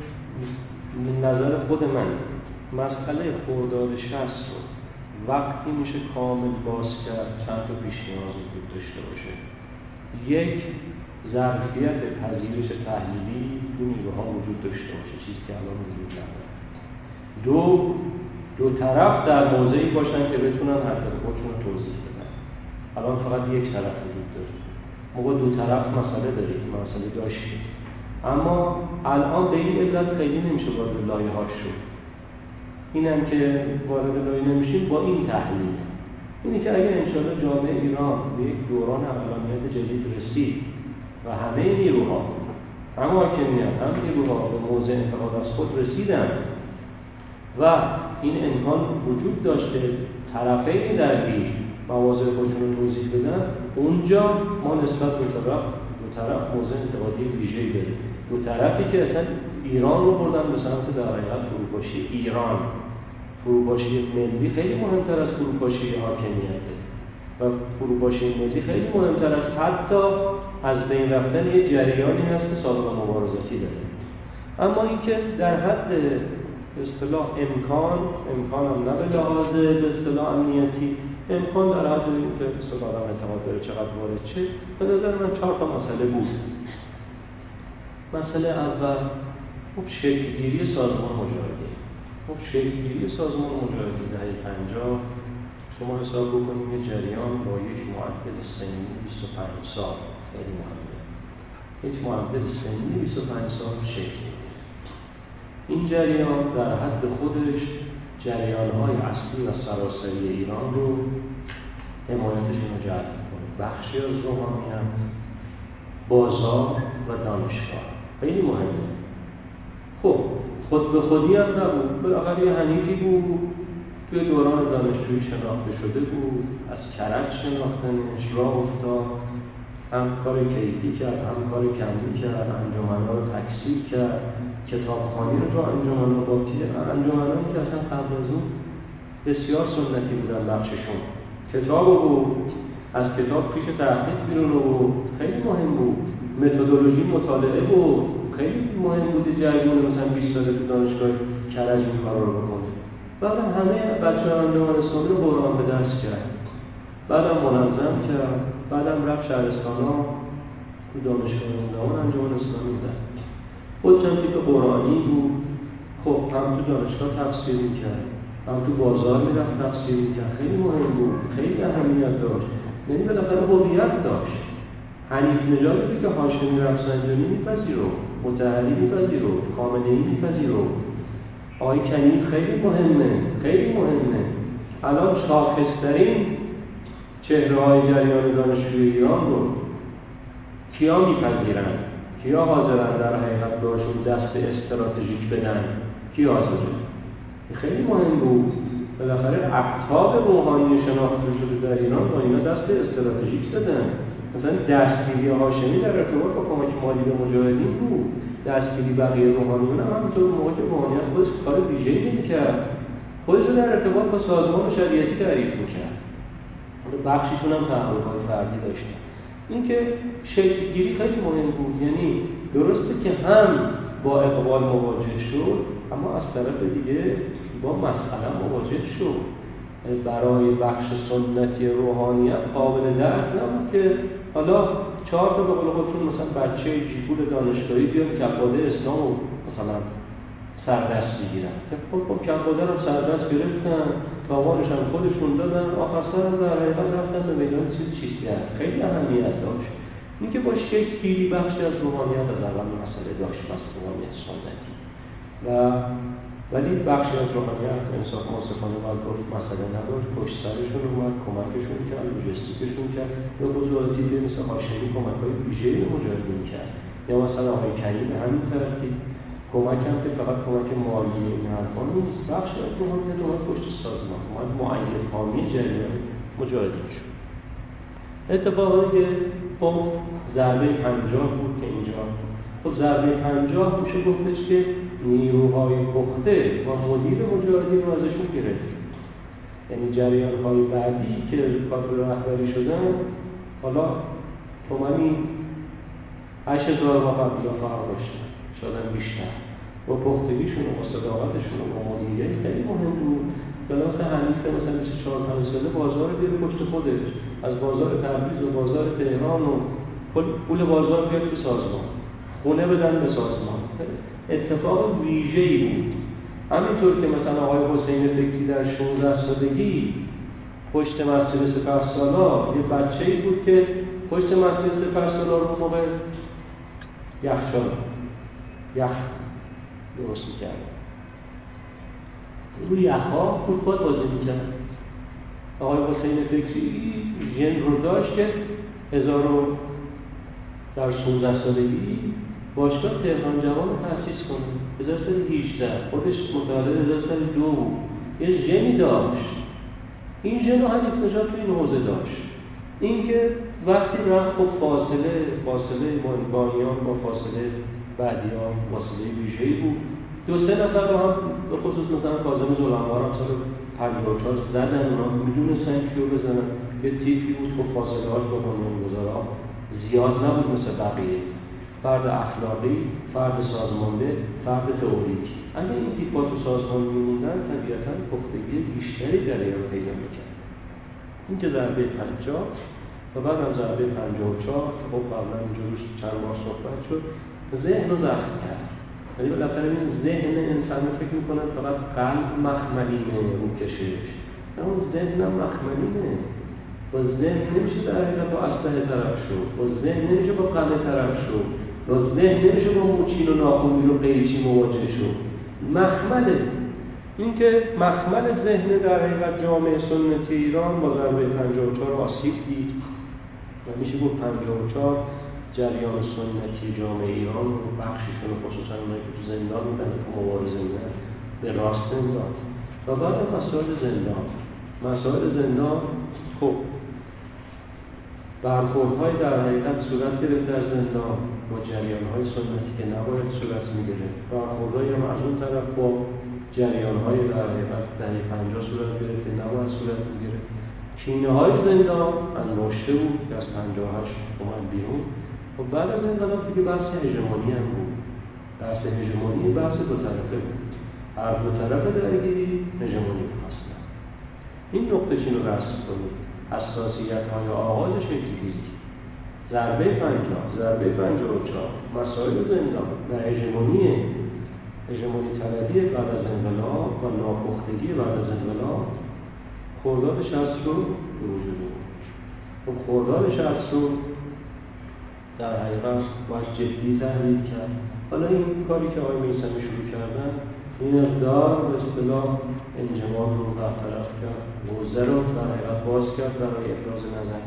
نظر خود من مسئله خرداد شصت رو وقتی میشه کامل باز کرد چند تا پیش نیاز وجود داشته باشه. یک، ظرفیت پذیرش تحلیلی تو نیروها وجود داشته باشه، چیزی که الان وجود نداره. دو، دو طرف در موضعی باشن که بتونن هر طرف خودشون رو توضیح بدن. الان فقط یک طرف وجود داره. ما با دو طرف مسئله داریم، مسئله داشتیم، اما الان به این علت خیلی نمیشه وارد لایه‌هاش شد. اینم که وارد لایه نمیشیم با این تحلیل، اینی که اگه انشاءالله جامعه ایران به یک دوران اقلانیت جدید رسید و همه نیروها، هم حاکمیت هم نیروها به موضع انتقاد از خود رسیدن و این امکان وجود داشته طرفین درگیر مواضع خودشون رو توضیح بدن، اونجا ما نسبت به طرف دو طرف موضع انتقادی ویژه‌ای داریم. دو طرفی که اصلا ایران رو بردن به سمت در حقیقت فروپاشی ایران. فروپاشی ملی خیلی مهمتر از فروپاشی حاکمیته و فروپاشی ملی خیلی مهمتر از حتی از بین رفتن یه جریانی هست که سابقه مبارزاتی داره. اما اینکه در حد به اصطلاح امکان امکان هم نه به لحاظ به اصطلاح امنیتی، امکان در حد اینکه به اصطلاح آدم اعتماد داره چقدر وارد چه، به نظر من چهار تا مسئله بود. مسئله اول، خب شکل‌گیری سازمان مجاهدین. خب شکل‌گیری سازمان مجاهدین دهه پنجاه شما حساب بکنید یه جریان با یک معدل سنی بیست و پنج سال، خیلی مهمه. یک معدل سنی بیست و پنج سال شکل می‌گیره. این جریان در حد خودش جریان‌های اصلی و سراسری ایران رو حمایتشون رو جلب می‌کنه. بخشی از روحانیت، بازار و دانشگاه خیلی مهمه. خب خود به خودی هم نبود، بالاخره یه حنیفی بود توی دوران دانشجویی شناخته شده بود، از کرج شناختنش راه افتاد، هم کار کیفی کرد، هم کار کمی کرد، انجمن‌ها رو تکثیر کرد، کتابخوانی رو تو انجمن‌ها باطی، انجمن‌هایی که اصلا قبل از اون بسیار سنتی بودن بخششون، کتاب بود، از کتاب پیش تحقیق بیرون بود، خیلی مهم بود، متدولوژی مطالعه بود، خیلی مهم بود. جریان مثلا بیست ساله تو دانشگاه کرج این کارا رو بکنه. بعدم همه بچه‌ها انجمن اسلامی رو قرآن به درس کرد، بعدم منظم کرد، بعدم رفت شهرستان‌ها تو دانشگاه اون انجمن اسلامی زد. خودش هم تیپ قرآنی بود، خب هم تو دانشگاه تفسیر می‌کرد، هم تو بازار میرفت تفسیر می‌کرد، خیلی مهم بود، خیلی اهمیت داشت. یعنی بالاخره هویت داشت. حنیف نژادی که هاشمی رفسنجانی می‌پذیرو، مطهری می‌پذیرو، خامنه‌ای می‌پذیرو، آقای کنی خیلی مهمه، خیلی مهمه. الان شاخص‌ترین چهره‌های جریان دانشجویی ایران رو کیا می‌پذیرن؟ کیا حاضرن در حقیقت بهشون دست استراتژیک بدن؟ کی حاضره؟ خیلی مهم بود. بالاخره اقطاب روحانی شناخته شده در ایران با اینا دست استراتژیک دادن. مثلا دستگیری هاشمی در ارتباط با کمک مالی به مجاهدین بود، دستگیری بقیه روحانیون هم همینطور موقع که روحانیت خودش کار ویژه‌ای نمی‌کرد، خودش رو در ارتباط با سازمان شریعتی تعریف می‌کرد. حالا بخشیشون هم تعامل‌های فردی داشتن. اینکه شکل‌گیری خیلی مهم بود، یعنی درسته که هم با اقبال مواجه شد، اما از طرف دیگه با مسئله مواجه شد. برای بخش سنتی روحانیت قابل درک نبود که حالا چهار تا به قول خودشون مثلا بچه جیگول دانشگاهی بیان کباده اسلام رو مثلا سردست بگیرن که خب خب کباده رو سردست گرفتن، تاوانش هم خودشون دادن، آخر سر هم در حقیقت رفتن به میدان چیز چیز کرد. خیلی اهمیت داشت اینکه با شکل‌گیری بخشی از روحانیت از اول مسئله داشت، مثل روحانیت سنتی و ولی بخشی از روحانیت انصاف منصفانه باید گفت مسئله نداشت، پشت سرشون اومد، کمکشون کرد، لوجستیکشون کرد، یا موضوعاتی که مثل هاشمی کمک‌های ویژه‌ای به مجاهدین کرد، یا مثلا آقای کریم به همین ترتیب کمک هم که فقط کمک مالی این حرفا نیست، بخشی از روحانیت اومد پشت سازمان، اومد معید حامی جریان مجاهدین شد. اتفاقی که خب ضربه پنجاه بود که اینجا خب ضربه پنجاه میشه گفتش که نیروهای پخته و مدیر مجاهدین رو ازشون گرفت. یعنی جریان‌های بعدی که کادر رهبری شدن حالا تومانی هشت هزار و قبلی فرق داشتن، شدن بیشتر با پختگیشون و صداقتشون و مدیریت خیلی مهم بود. کلاس حنیف مثلا بیست و چهار پنج ساله بازار رو بیاره پشت خودش، از بازار تبریز و بازار تهران و پول بازار بیاد به سازمان، خونه بدن به سازمان. اتفاق ویژه‌ای بود. همینطور که مثلا آقای حسین فکری در شانزده سالگی پشت مسجد سپهسالار یه بچه‌ای بود که پشت مسجد سپهسالار رو موقع یخچال یخ درست می‌کرد، روی یخ‌ها فوتبال بازی می‌کرد. آقای حسین فکری ژن رو داشت که هزار در شانزده سالگی باشگاه تهران جوان تأسیس کنه. هزار و سیصد و هجده خودش متولد هزار و سیصد و دو بود. یه ژنی داشت. این ژن رو حدیث نژاد تو این حوزه داشت. اینکه وقتی رفت خب فاصله فاصله بانیان با فاصله بعدیان فاصله ویژه‌ای بود. دو سه نفر رو هم به خصوص مثلا کاظم ظلموار هم سال پنجاه و چهار زدن، اونا میدونستن کیو بزنن. یه تیپی بود که فاصله هاش با بنیانگذارا زیاد نبود مثل بقیه. فرد اخلاقی، فرد سازمانده، فرد تئوریکی. اگه این تیپ‌ها تو سازمان می‌موندن طبیعتاً پختگی بیشتری جریان پیدا می‌کرد. این که ضربه پنجاه و بعد هم ضربه پنجاه و چهار خب قبلا اینجا روش چند بار صحبت شد، ذهن رو زخم کرد. یعنی بالاخره این ذهن انسان رو فکر می‌کنن فقط قلب مخملینه رو کشش. اون ذهن هم مخملینه. با ذهن نمیشه در حقیقت با اسلحه طرف شد، با ذهن نمیشه با قلعه طرف شد، با ذهن نمیشه با موچین و ناخونی و قیچی مواجه شد. مخمله. این که مخمل ذهن در حقیقت جامعه سنتی ایران با ضربه پنجاه و چهار آسیب دید و میشه گفت پنجاه و چهار جریان سنتی جامعه ایران و بخششون خصوصا اونایی که تو زندان بودن تو مبارزه بودن به راست انداخت. و بعد مسائل زندان مسائل زندان خب برخوردهای در حقیقت صورت گرفته از زندان با جریان‌های سنتی که نباید صورت می‌گرفت، برخوردهایی هم از اون طرف با جریان‌های در حقیقت دهه پنجاه صورت گرفته نباید صورت می‌گرفت. کینه‌های زندان انباشته بود که از پنجاه و هشت اومد بیرون. و بعد از انقلاب دیگه بحث هژمونی هم بود. بحث هژمونی بحث دو طرفه بود. هر دو طرف درگیری هژمونی هستن. این نقطه چین رو رسم کنید. حساسیت‌های آغازش شکلی ضربه پنجاه، ضربه پنجاه و چهار، مسائل زندان و هژمونی هژمونی طلبی بعد از انقلاب و ناپختگی بعد از انقلاب خرداد شصت رو به وجود آورد. و خرداد شصت رو در حقیقت باید جدی تحلیل کرد. حالا این کاری که آقای میثمی شروع کردن این اقدار به اصطلاح انجماد رو برطرف کرد، حوزه رو در حقیقت باز کرد برای ابراز نظر.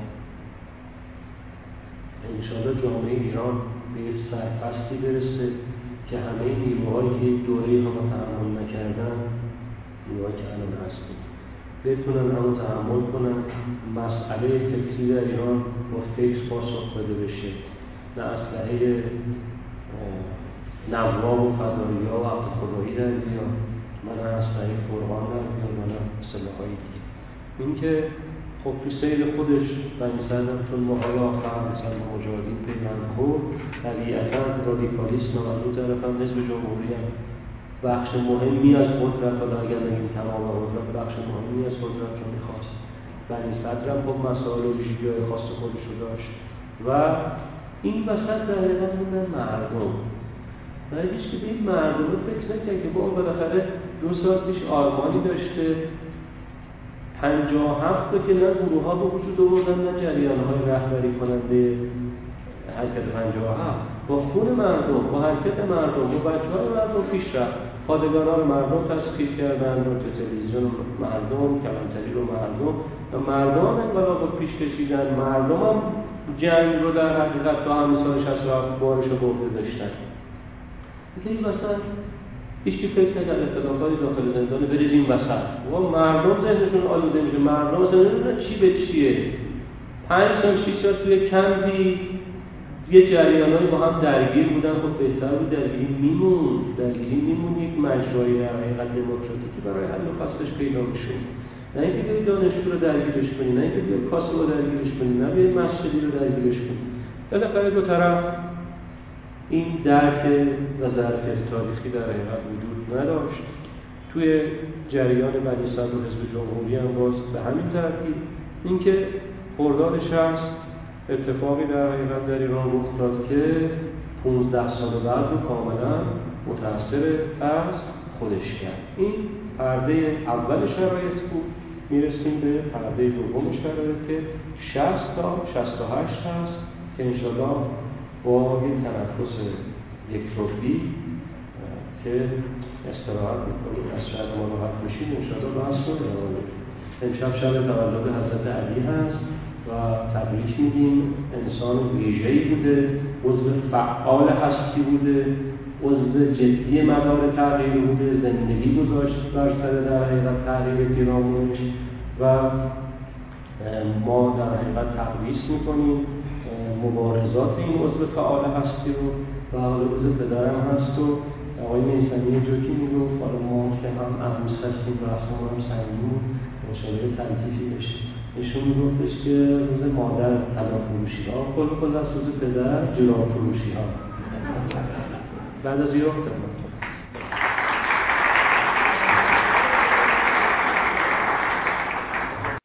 انشاءالله جامعه ایران به یک سرپستی برسه که همه نیروهایی که یک دوره‌ای هم تحمل نکردن، نیروهایی که الان هستیم بتونن همون تحمل کنن مسئله فکری در ایران با فکر پاسخ داده بشه، نه اسلحه نواب و فضایی ها و عبد خدایی در بیان، من نه اسلحه فرقان در بیان، من نه سلاح‌های دیگه. این که خب تو سیر خودش بنی صدر چون محال آخر مثلا مجاهدین پیوند خورد، طبیعتا رادیکالیسم و از اون طرف هم حزب جمهوری هم بخش مهمی از قدرت، حالا اگر نگیم تمام قدرت، بخش مهمی از قدرت رو میخواست. بنی صدر هم خب مسائل و ویژگی‌های خاص خودش رو داشت و این وسط در حقیقت موندن مردم و هیچ که به این مردم رو فکر نکرد که با بالاخره دو سال پیش آرمانی داشته پنجاه و هفت که نه گروه ها به وجود آوردن نه جریان های رهبری کننده حرکت پنجاه و هفت، با خون مردم، با حرکت مردم، با بچه های مردم پیش رفت. پادگانان مردم تسخیر کردن رو که تلویزیون مردم، کلانتری رو مردم و مردم هم انقلاب رو پیش کشیدن. مردم هم جنگ رو در حقیقت تا همین سال شصت و هفت بارش رو برده داشتن. این مثلا هیچ که فکر نکرد اختلافاتی داخل زندان بریز این وسط و مردم ذهنشون آلوده میشه. مردم مثلا نمیدونن چی به چیه. پنج سال شیش سال توی کمپی یه جریانایی با هم درگیر بودن، خب بهتر بود درگیری میمون درگیری میمون یک مجرای در حقیقت دموکراتیکی برای حل و فصلش پیدا میشه. نه اینکه بیای دانشجو رو درگیرش کنی، نه اینکه بیای کاسب رو درگیرش کنی، نه بیای مسجدی رو درگیرش کنی. بالاخره دو طرف این درک و ظرفیت تاریخی در حقیقت وجود نداشت. توی جریان بنی صدر و حزب جمهوری هم باز به همین ترتیب اینکه خرداد شصت اتفاقی در حقیقت در ایران رخ داد که پانزده سال بعد رو کاملا متأثر از خودش کرد. این پرده اول شرایط بود. میرسیم به پرده دوم شرایط که شصت تا شصت و هشت هست که انشاءالله با یک تنفس یک ربی که استراحت میکنیم از شاید ما راحت بشیم انشاءالله بحث رو ادامه. امشب شب تولد حضرت علی هست و تبریک میگیم. انسان ویژه‌ای بوده، عضو فعال هستی بوده، عضو جدی مدار تغییر بوده، زندگی گذاشت بر سر در حقیقت تغییر پیرامونش و ما در حقیقت تقدیس میکنیم مبارزات این عضو فعال هستی رو و حالا روز پدرم هست و آقای میثمی جوکی میگفت حالا ما که هم عروس هستیم و اصلا هم سنگین انشاءالله تلطیفی بشه. ایشون میگفتش که روز مادر طلا فروشی ها کل کل از روز پدر جلاب فروشی ها بعد از ایران